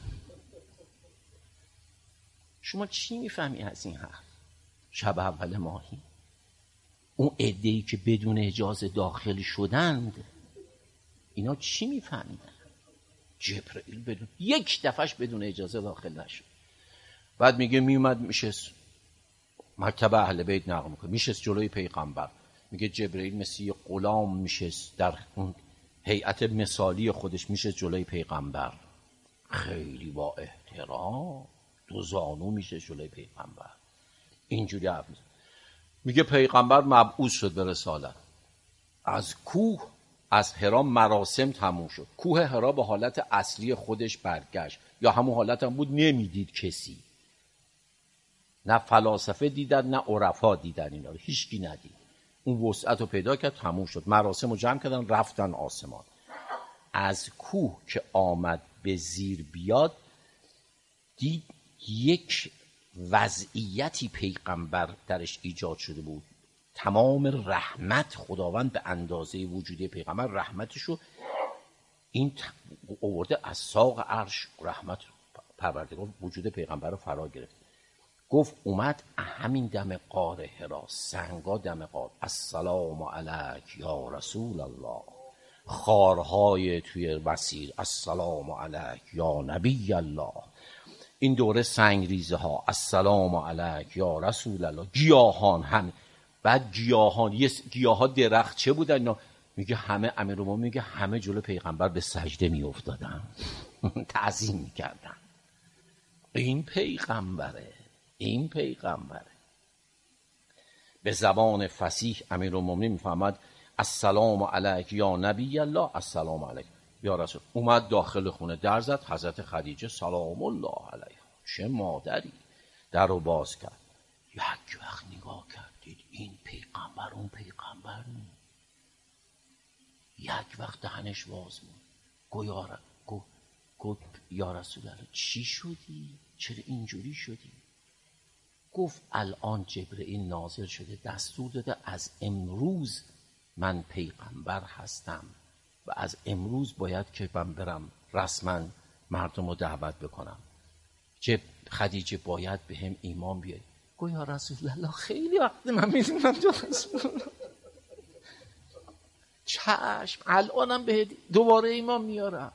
شما چی میفهمی از این حرف؟ شب اول ماهی اون عده‌ای که بدون اجازه داخل شدند، اینا چی میفهمیدن؟ جبرئیل بدون یک دفعش بدون اجازه داخل نشد. بعد میگه میومد میشست، مکتب اهل بیت نقل میکنه، میشست جلوی پیغمبر. میگه جبرئیل مثل یه غلام میشست در اون هیئت مثالی خودش، میشست جلوی پیغمبر خیلی با احترام، دو زانو میشه جلوی پیغمبر اینجوری حرف میزنه. میگه پیغمبر مبعوث شد به رسالت. از کوه، از حرا مراسم تموم شد. کوه حرا به حالت اصلی خودش برگشت، یا همون حالت هم بود، نمیدید کسی، نه فلاسفه دیدن نه عرفا دیدن، اینا رو هیچکی ندید. اون وسعت رو پیدا کرد، تموم شد. مراسم رو جمع کردن رفتن آسمان. از کوه که آمد به زیر بیاد، دید یک وضعیتی پیغمبر درش ایجاد شده بود. تمام رحمت خداوند به اندازه وجودی پیغمبر رحمتشو این آورده از ساق عرش، رحمت پروردگار وجود پیغمبر رو فرا گرفت. گفت اومد همین دم غار حرا، سنگا دم غار، السلام علیک یا رسول الله، خارهای توی مسیر، السلام علیک یا نبی الله، این دوره سنگریزه ها، السلام علیک یا رسول الله، گیاهان هم. بعد گیاه ها درخت چه بودن اینا؟ میگه همه، امیرالمومنین میگه همه جلو پیغمبر به سجده میافتادن تعظیم میکردن. این پیغمبره. به زبان فصیح امیرالمومنین میفهمد السلام علیک یا نبی الله، السلام علیک یا رسول. اومد داخل خونه، در زد. حضرت خدیجه سلام الله علیها، چه مادری، در رو باز کرد. یک وقت نگاه کردید این پیغمبر اون پیغمبر نیست. یک وقت دهنش باز بود. گفت یا رسول الله چی شدی؟ چرا اینجوری شدی؟ گفت الان جبرئیل نازل شده، دستور داده از امروز من پیغمبر هستم و از امروز باید که من برم رسما مردم رو دعوت بکنم. خدیجه باید به هم ایمان بیاری. گفت یا رسول الله خیلی وقت من میدونم تو رسول الله. چشم، الانم به دوباره ایمان میارم.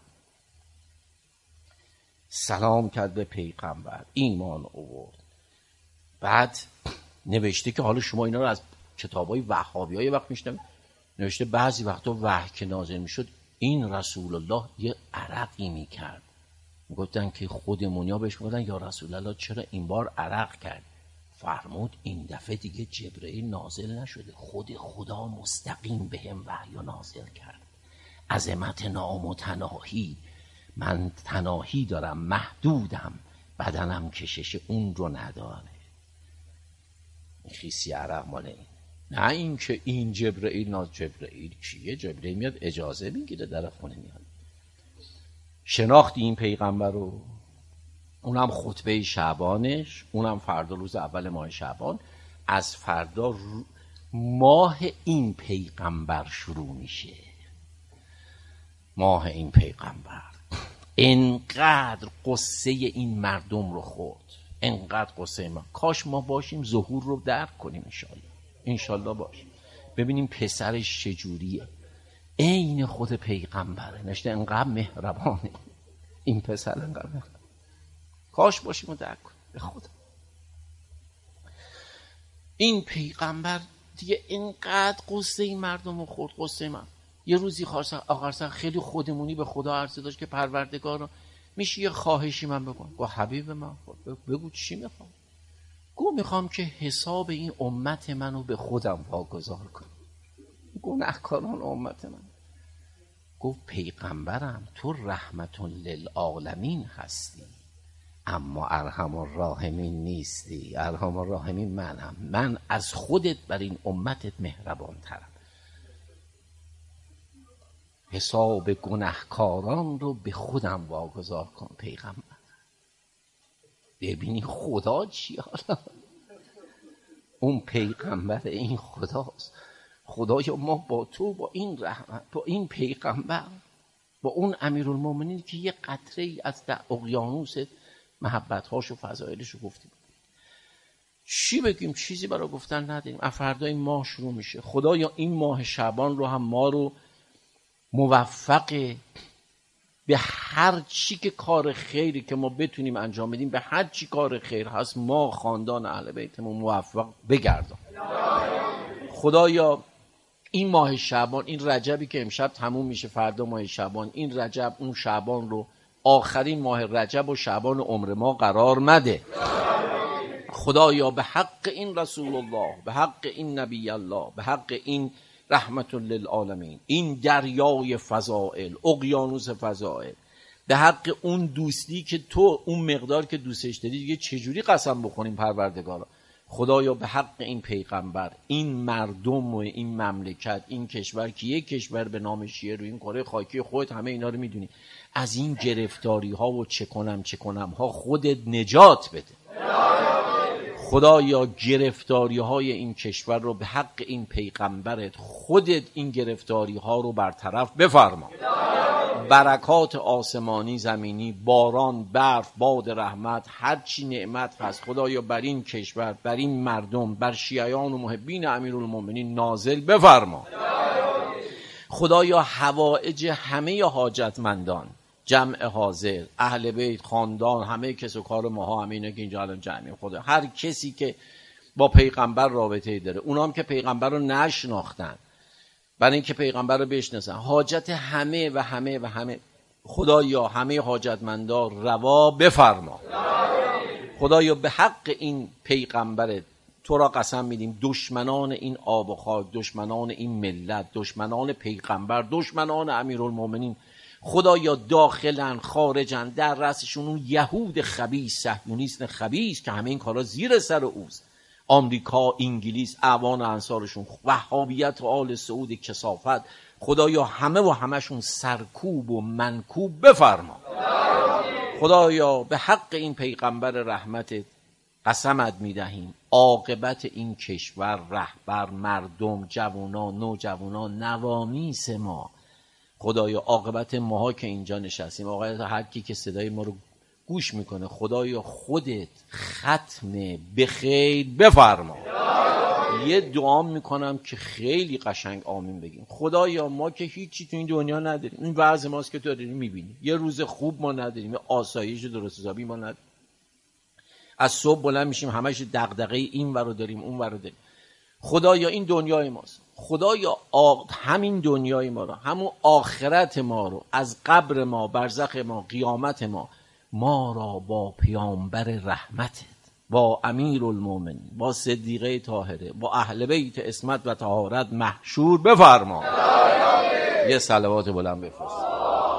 سلام کرد به پیغمبر، ایمان آورد. بعد نوشته که حالا شما اینا رو از کتابای وهابی‌ها یه وقت میشنوید، نوشته بعضی وقتا وحی که نازل میشد این رسول الله یه عرقی میکرد. میگفتن که خودمونیا بهش میگفتن یا رسول الله چرا این بار عرق کرد؟ فرمود این دفعه دیگه جبرئیل نازل نشده، خود خدا مستقیم بهم وحی نازل کرد. عظمت نامتناهی، من تناهی دارم، محدودم، بدنم کشش اون رو نداره. خیسی عرق مال این. نه این که این جبرئیل کیه؟ جبرئیل میاد اجازه میگیره در خونه میاد. شناختی این پیغمبر رو، اونم خطبه شعبانش، اونم فردا روز اول ماه شعبان. از فردا ماه این پیغمبر شروع میشه. ماه این پیغمبر انقدر قصه این مردم رو خورد، انقدر قصه ما. کاش ما باشیم ظهور رو درک کنیم. انشالله باشیم، ببینیم پسرش چجوریه. عین خود پیغمبره، نشته انقدر مهربانه این پسر، انقدر مهربانه. کاش باشیم و درک کنیم. به خدا این پیغمبر دیگه اینقدر قصه این مردم رو خورد. قصه من یه روزی آخر سر خیلی خودمونی به خدا عرضه داشت که پروردگارا میشه یه خواهشی من بکن؟ گفت حبیب من بگو چی میخوام؟ گفت میخوام که حساب این امت منو به خودم واگذار کنم. گناهکاران امت من. گفت پیغمبرم تو رحمت للعالمین هستی اما ارحم الراحمین نیستی. ارحم الراحمین منم. من از خودت بر این امتت مهربان ترم. حساب گناهکاران رو به خودم واگذار کن پیغمبر. ببینی خدا چی حالا؟ اون پیغمبر این خداست. خدایا ما با تو، با این رحمت، با این پیغمبر، با اون امیرالمومنین که یه قطره ای از اقیانوس محبت‌هاش و فضایلش رو گفتیم، چی بگیم؟ چیزی برای گفتن نداریم. از فردا این ماه شروع میشه. خدایا این ماه شعبان رو هم ما رو موفق به هر چی که کار خیری که ما بتونیم انجام بدیم، به هر چی کار خیر هست ما خاندان اهل بیتمون موفق بگردان. خدایا این ماه شعبان، این رجبی که امشب تموم میشه، فردا ماه شعبان، این رجب اون شعبان رو آخرین ماه رجب و شعبان عمر ما قرار مده. خدایا به حق این رسول الله، به حق این نبی الله، به حق این رحمت للعالمین، این دریای فضائل، اقیانوس فضائل، به حق اون دوستی که تو اون مقدار که دوستش داری دیگه چجوری قسم بخونیم پروردگارا؟ خدایا به حق این پیغمبر، این مردم و این مملکت، این کشور که یک کشور به نام شیعه رو این کره خاکی خودت همه اینا رو میدونی، از این گرفتاری ها و چه کنم ها خودت نجات بده. خدایا گرفتاری های این کشور رو به حق این پیغمبرت خودت این گرفتاری ها رو برطرف بفرما. برکات آسمانی زمینی، باران، برف، باد رحمت، هر چی نعمت هست خدایا بر این کشور، بر این مردم، بر شیعیان و محبین امیرالمومنین نازل بفرما. خدایا حوائج همه حاجتمندان، جمع حاضر، اهل بیت، خاندان، همه کس و کار ماها، همه اینا که اینجا الان جمعیم، خدا هر کسی که با پیغمبر رابطه‌ای داره، اونام که پیغمبر رو نشناختن برای اینکه پیغمبر رو بشناسن، حاجت همه و همه و همه خدایا همه حاجتمندار روا بفرما. خدایا به حق این پیغمبرت تو را قسم میدیم دشمنان این آب و خاک، دشمنان این ملت، دشمنان پیغمبر، دشمنان امیرالمومنین، خدایا داخلن خارجن، در رأسشون اون یهود خبیث، صهیونیست خبیث که همه این کارا زیر سر اوست، آمریکا، انگلیس، اعوان انصارشون، وهابیت و آل سعود کثافت، خدایا همه و همشون سرکوب و منکوب بفرما. خدایا به حق این پیغمبر رحمتت قسمت میدهیم عاقبت این کشور، رهبر، مردم، جوانان، نوجوانان، نوامیس ما، خدایا عاقبت ماها که اینجا نشستیم، عاقبت هر کی که صدای ما رو گوش میکنه، خدایا خودت ختم به خیر بفرما. یه دعا میکنم که خیلی قشنگ آمین بگیم. خدایا ما که هیچی تو این دنیا نداریم، این وضع ماست که تو داری میبینی، یه روز خوب ما نداریم، یه آسایش درست حسابی ما نداریم، از صبح بلند میشیم همش دغدغه این ور رو داریم اون ور رو داریم. خدایا این دنیای ماست، خدایا همین دنیای ما رو، همون آخرت ما رو، از قبر ما، برزخ ما، قیامت ما را با پیامبر رحمتت، با امیرالمومنین، با صدیقه طاهره، با اهل بیت عصمت و طهارت محشور بفرما. یه صلوات بلند بفرست.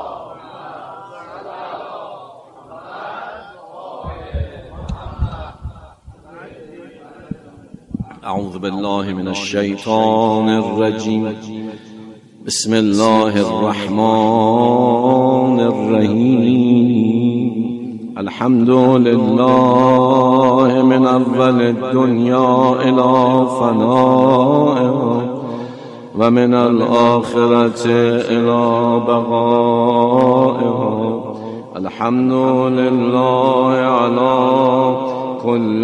اعوذ بالله من الشیطان الرجیم. بسم الله الرحمن الرحیم. الحمد لله من اول الدنیا الى فنائها و من الآخرة الى بقائها. الحمد لله على كل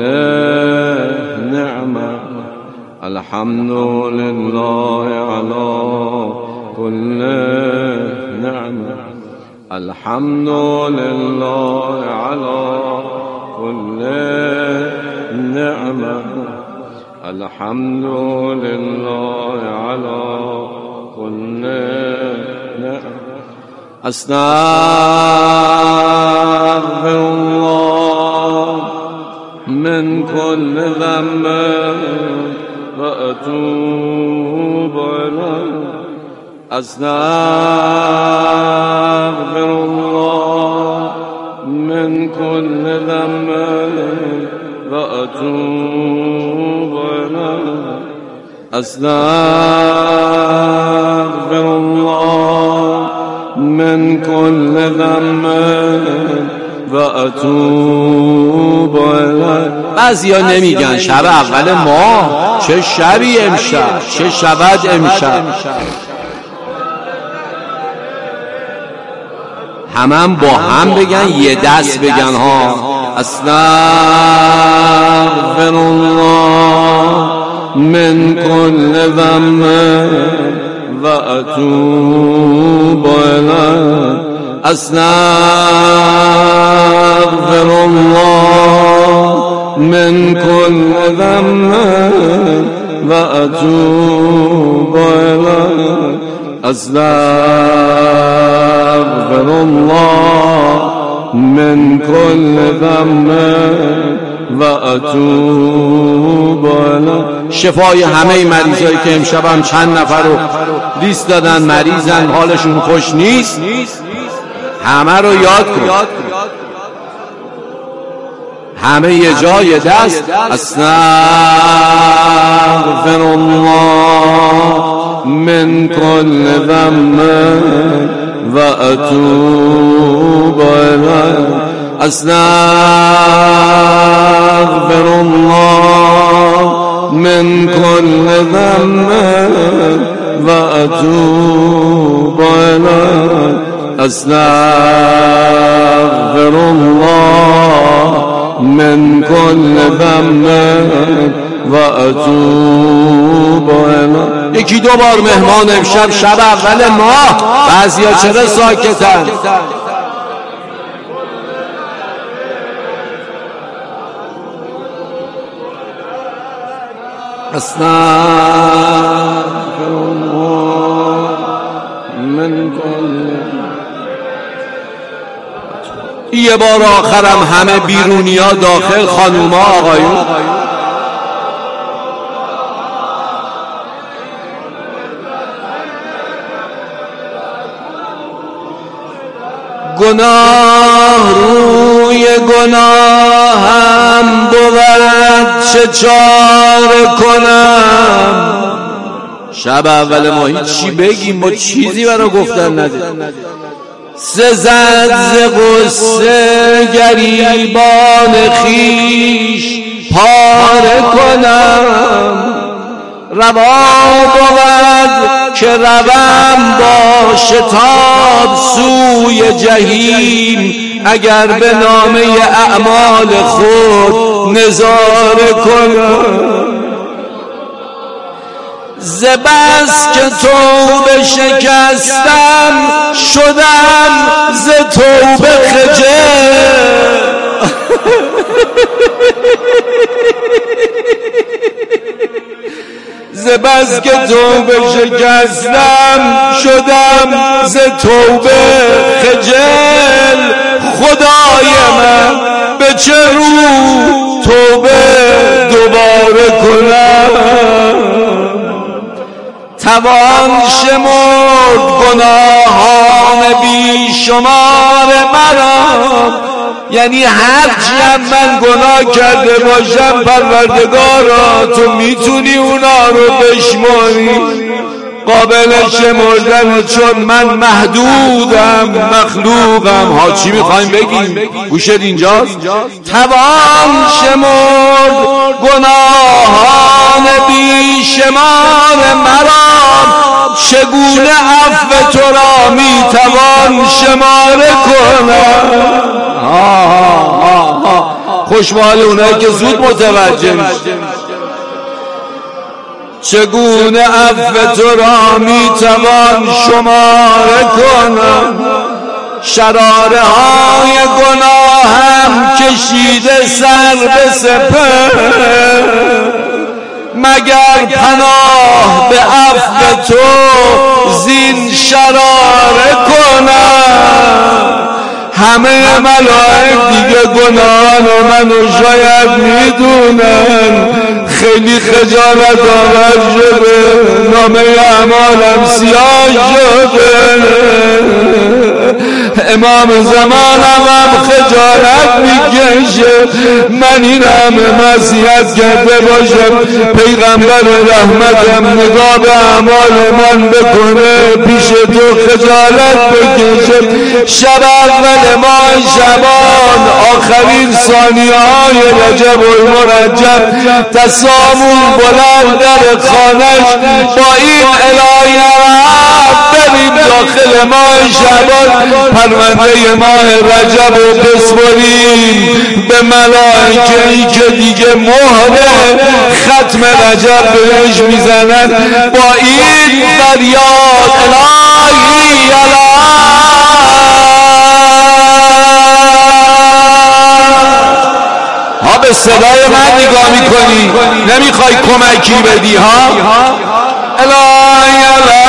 نعمة. الحمد لله على كل نعمة. الحمد لله على كل نعمة. الحمد لله على كل أستغفر الله من كل ذنب وأتوب إليه أستغفر الله من كل ذنب وأتوب إليه أستغفر الله من كل ذنب وأتوب إليه. بعضیا نمیگن شب اول ماه، چه شبی امشب، چه شود امشب. همم با هم بگن، یه دست بگن ها. استغفر الله من كل ذنب وأتوب إليه استغفر الله من كل ذنب وأتوب إليه استغفر الله من كل ذنب وأتوب إليه. شفای همه مریضایی که امشب هم چند نفر رو لیست دادن مریضن، حالشون خوش نیست، همه رو یاد کن، همه یه جای دست. استغفر الله من كل ذنب وأتوب إليه استغفر الله من كل ذنب وأتوب إليه استغفر الله من كل ذنب وأتوب إليه. یکی دو بار مهمان امشب شب اول ماه. بعضیا چرا ساکتن؟ استغفر الله من كل. یه بار آخرم همه بیرونیا داخل، خانوما آقایون. گناه روی گناهم بود چه چاره کنم. شب اول ما هیچی بگیم، ما چیزی برای گفتن نداریم. سزد ز غصه گریبان خویش پاره کنم. روا بود که روم با شتاب سوی جحیم اگر به نامه اعمال خود نظاره کنم. ز بس که توبه شکستم شدم ز توبه خجل. ز بس که توبه شکستم شدم ز توبه خجل. خدای من به چه رو توبه دوباره کنم. توان شمرد گناهان بی شمار مرا، یعنی هرچی هم من گناه کرده باشم پروردگارا تو میتونی اونا رو بشماری. قابل شمردن چون من محدودم مخلوقم. ها چی میخوایم بگیم؟ گوشت اینجاست. توان شمرد گناهان بی شمار مرا، چگونه عفو تو را میتوان شماره کنم. خوشحال اونایی که زود متوجه میشه. چگونه عفو تو را میتوان شماره کنم. شراره های گناهم کشیده سر به سپر، مگر پناه به عفو تو زین شراره کنم. همه ملائک دیگه گناهان منو شاید میدونن، خیلی خجالت آور شده، نامه اعمالم سیاه شده، امام زمانم هم خجالت میکشه من این همه معصیت کرده باشم، پیغمبر رحمتم نگاه به اعمال من بکنه، پیش تو خجالت بکشه. شب اول ماه شعبان آخرین ثانیه های رجب المرجب تسامون بلند در خانش با این الهی بریم داخل ماه شعبان، پرونده ماه رجب رو بسپریم به ملائکه‌ای که دیگه مهر ختم رجب بهش میزنن، با این فریاد الهی ها به صدای من نگاه میکنی، نمیخوای کمکی بدی ها؟ الهی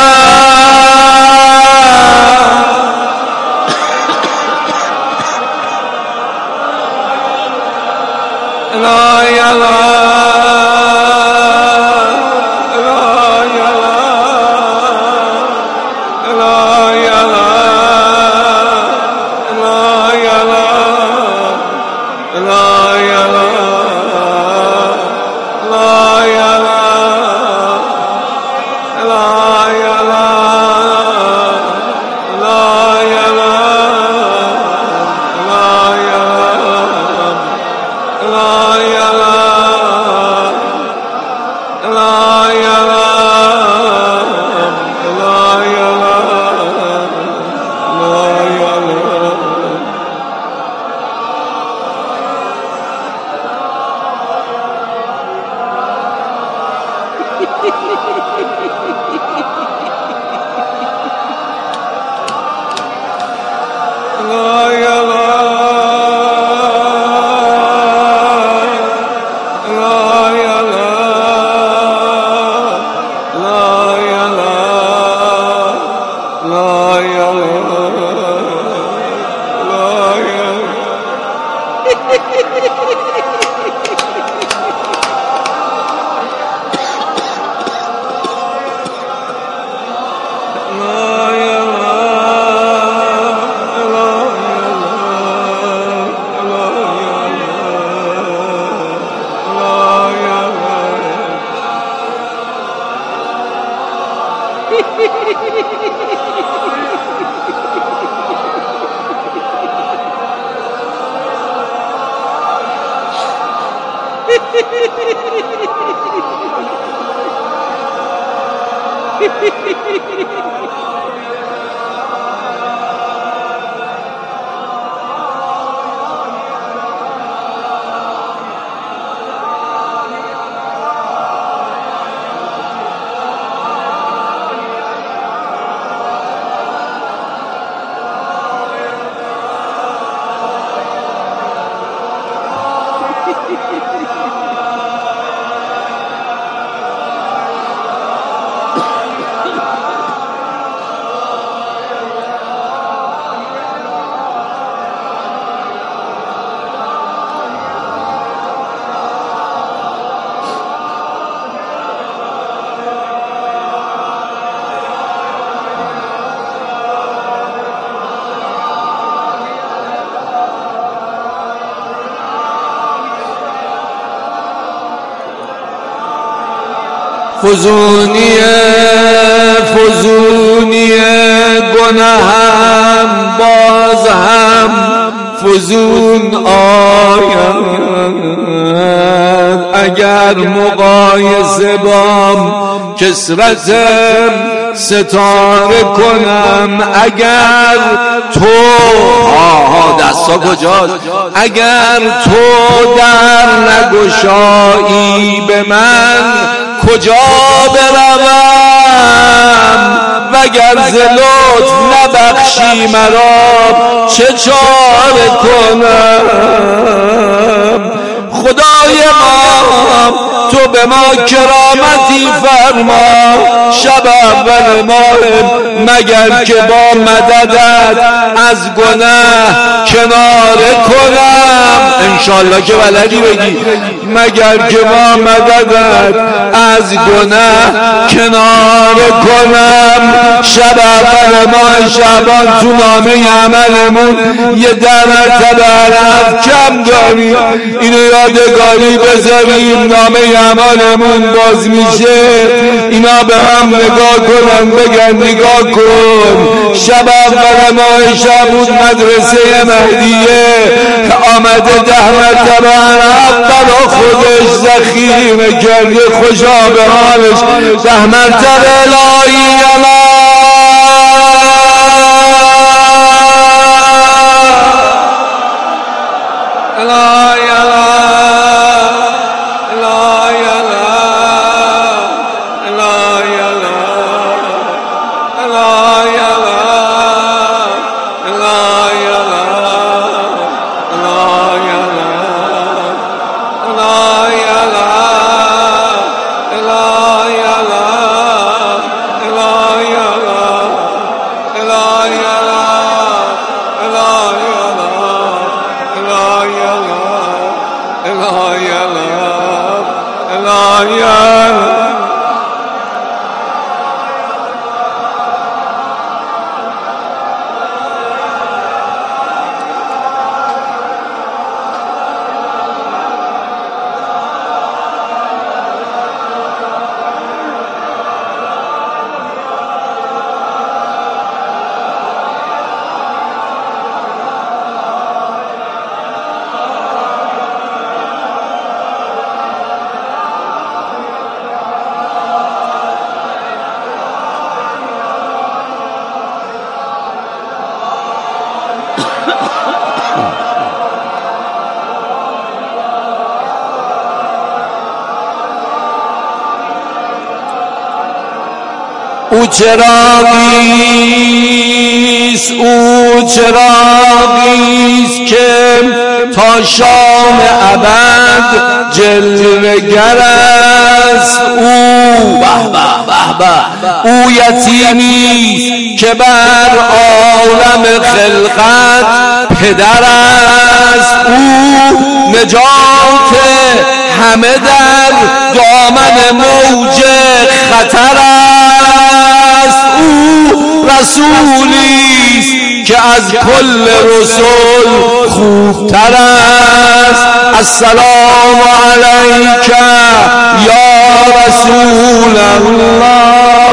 فزونیه گناهم باز هم فزون آید، اگر مقایسه بام کسرتم ستاره کنم، اگر تو دستا کجاست، اگر تو در نگشایی به من کجا بروم، وگر ز لطف نبخشی مرا چه چاره کنم. خدای ما تو به ما کرامتی فرما. شب اول ماه مگر که با مددت از گناه کناره کنم. انشالله که بلدی بگی مگر که با مددت از گناه کناره کنم. شب اول ماه شعبان تو نامه عملمون یه 10 مرتبه حرف کم داریم، اینو یادگاری بذاریم. نامه عملمون باز میشه، اینا به هم نگاه کنن بگن نگاه کن شب اول ماه شب بود مدرسه مهدیه آمده 10 مرتبه حرف برا خودش ذخیره کرده، خوشا به حالش 10 مرتبه الهی او چراغیست که تا شام ابد جلوه گر است. او یتیمیست که بر عالم خلقت پدر است. او نجات همه در دامن موج خطر است. او رسولیست که از کل رسول خوبتر است. السلام علیک یا رسول الله.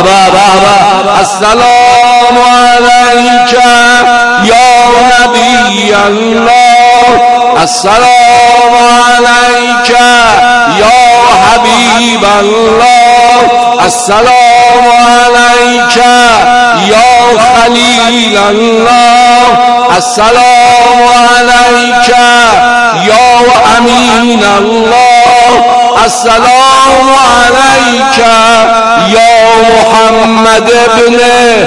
السلام علیک یا نبی الله. السلام علیک یا حبیب الله. السلام علیک یا خلیل الله. السلام علیک یا امین الله. السلام علیک یا محمد ابن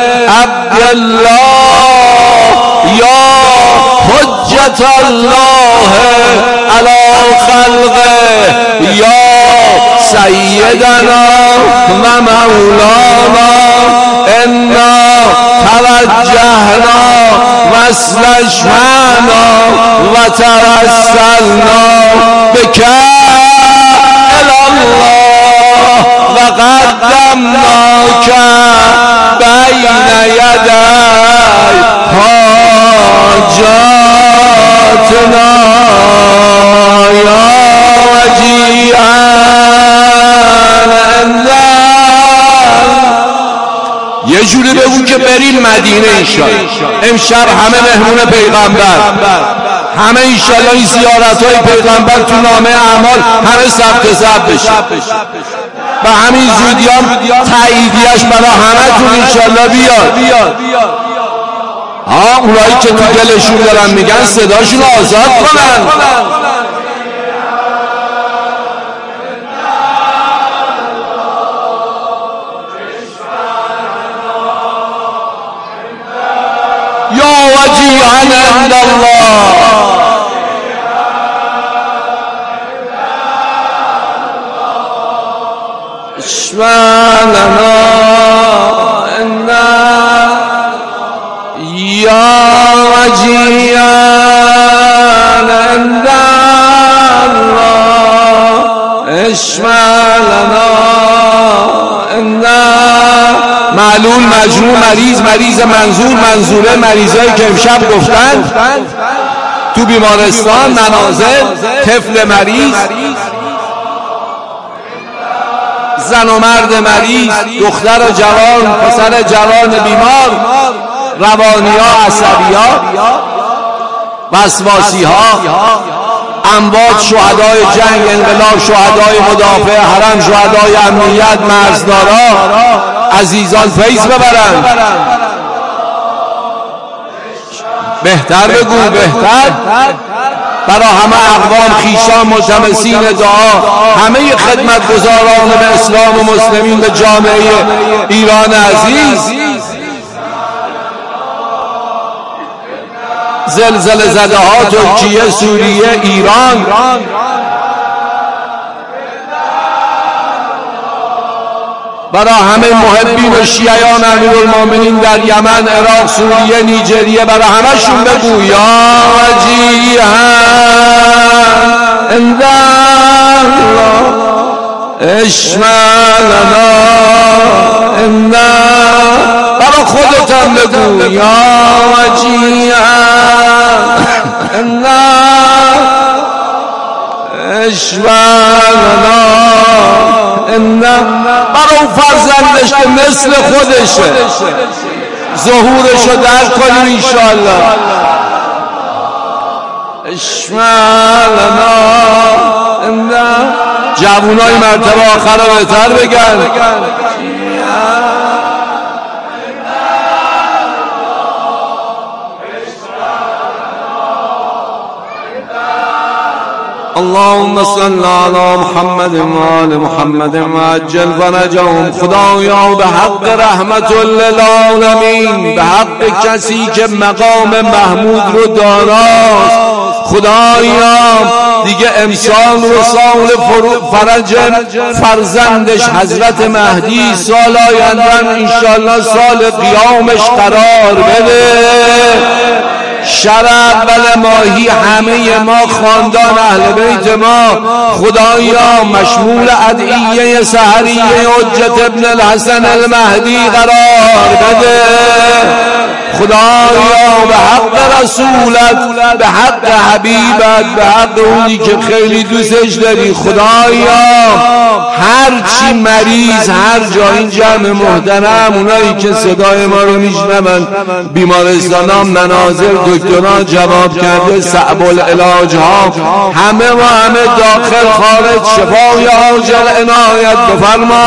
عبدالله یا حجت الله علی خلقه یا سیدنا و مولانا. انا توجهنا واستشفعنا و توسلنا بک الی الله و قدمناک بین یدی حاجاتنا یا وجیها. یه جوری بگو که بریم مدینه انشاءالله. امشب همه مهمون پیغمبر، همه انشاءالله این زیارت‌های پیغمبر تو نامه اعمال همه ثبت بشه و همین زودیان تاییدیش برای همه تون انشاءالله بیاد. اونایی که تو دلشون دارن میگن صداشون آزاد کنن. یا وجیها عند الله. اشفع لنا یا وجیان عند الله اشفع لنا معلول مجروح مریض منظوره مریضایی که امشب گفتن تو بیمارستان منازل طفل مریض زن و مرد مریض دختر و جوان پسر جوان بیمار روانی ها عصبی ها وسواسی ها اموات شهدای جنگ انقلاب شهدای مدافع حرم شهدای امنیت مرزدارا عزیزان فیض ببرن بهتر بگو بهتر برای همه اقوام خیشان ملتمسین دعا همه خدمتگزاران به اسلام و مسلمین به جامعه ایران عزیز زلزله زده ها ترکیه سوریه ایران برای همه محبین و شیعیان امیرالمومنین در یمن عراق سوریه نیجریه برای همشون بگو یا وجیها عند الله اشفع لنا عند برای خودتان بگو یا وجیها عند اشفع لنا عند برای اون فرزندش که مثل خودشه ظهورشو در کنیم انشاءالله اشفع لنا عند جوانای مرتبه آخر رو بهتر بگن اللهم صل على محمد وآل محمد وعجل فرجهم خدایا به حق رحمت للعالمین به حق کسی که مقام محمود رو داراست خدایا دیگه امسال و سال فرج فرزندش حضرت مهدی سال آینده انشاءالله سال قیامش قرار بده شب اول ماهی همه ما خاندان اهل بیت ما خدایا مشمول ادعیه سحریه حجت ابن الحسن المهدی قرار بده خدایا به حق رسولت به حق حبیبت به حق اونی که خیلی دوستش داری خدایا هر چی مریض هر جا این جمع محترم اونایی که صدای ما رو میشنون بیمارستان ها مناظر دکتران جواب کرده صعب العلاج ها همه و همه داخل خارج شفای عاجل عنایت بفرما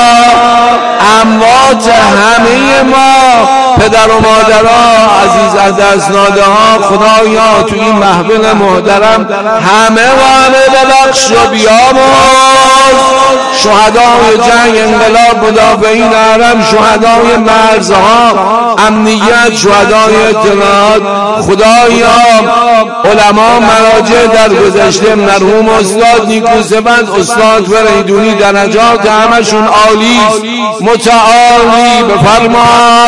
اموات همه ما پدر و مادرها عزیز از دست ناده ها خدایا تو این محفل محترم همه و همه ببخش و بیامرز شهدای جنگ انقلاب مدافعین حرم شهدای مرزها امنیت شهدای اطلاعات خدایا علما مراجع در گذشته مرحوم استاد نیکوسفند استاد فریدونی درجات همشون عالی متعالی بفرما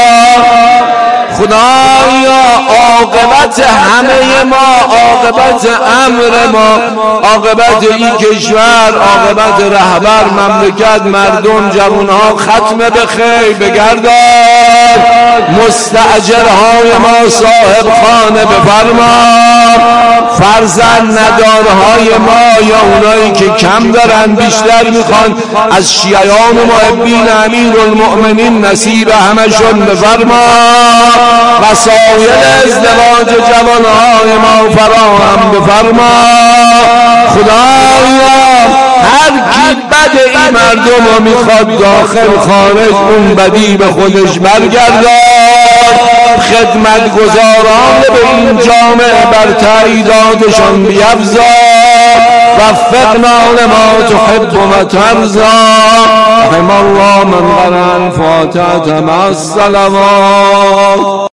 خدایا عاقبت همه ما عاقبت امر ما عاقبت این کشور عاقبت رهبر مملکت مردم جوانها ختم به خیر بگردان مستاجرهای ما صاحب خانه بفرما فرزند ندارهای ما یا اونایی که کم دارن بیشتر میخوان از شیعیان و محبین امیرالمؤمنین نصیب همشون بفرما وسایل ازدواج جوانهای ما فراهم بفرما خدایا هر کی بد این مردم رو میخواد داخل خارج اون بدی به خودش برگردان خدمت گزاران به این جامعه بر تاییداتشان بیفزا وفقنا لما تحب و ترضى رحم الله من قرأ الفاتحة مع الصلوات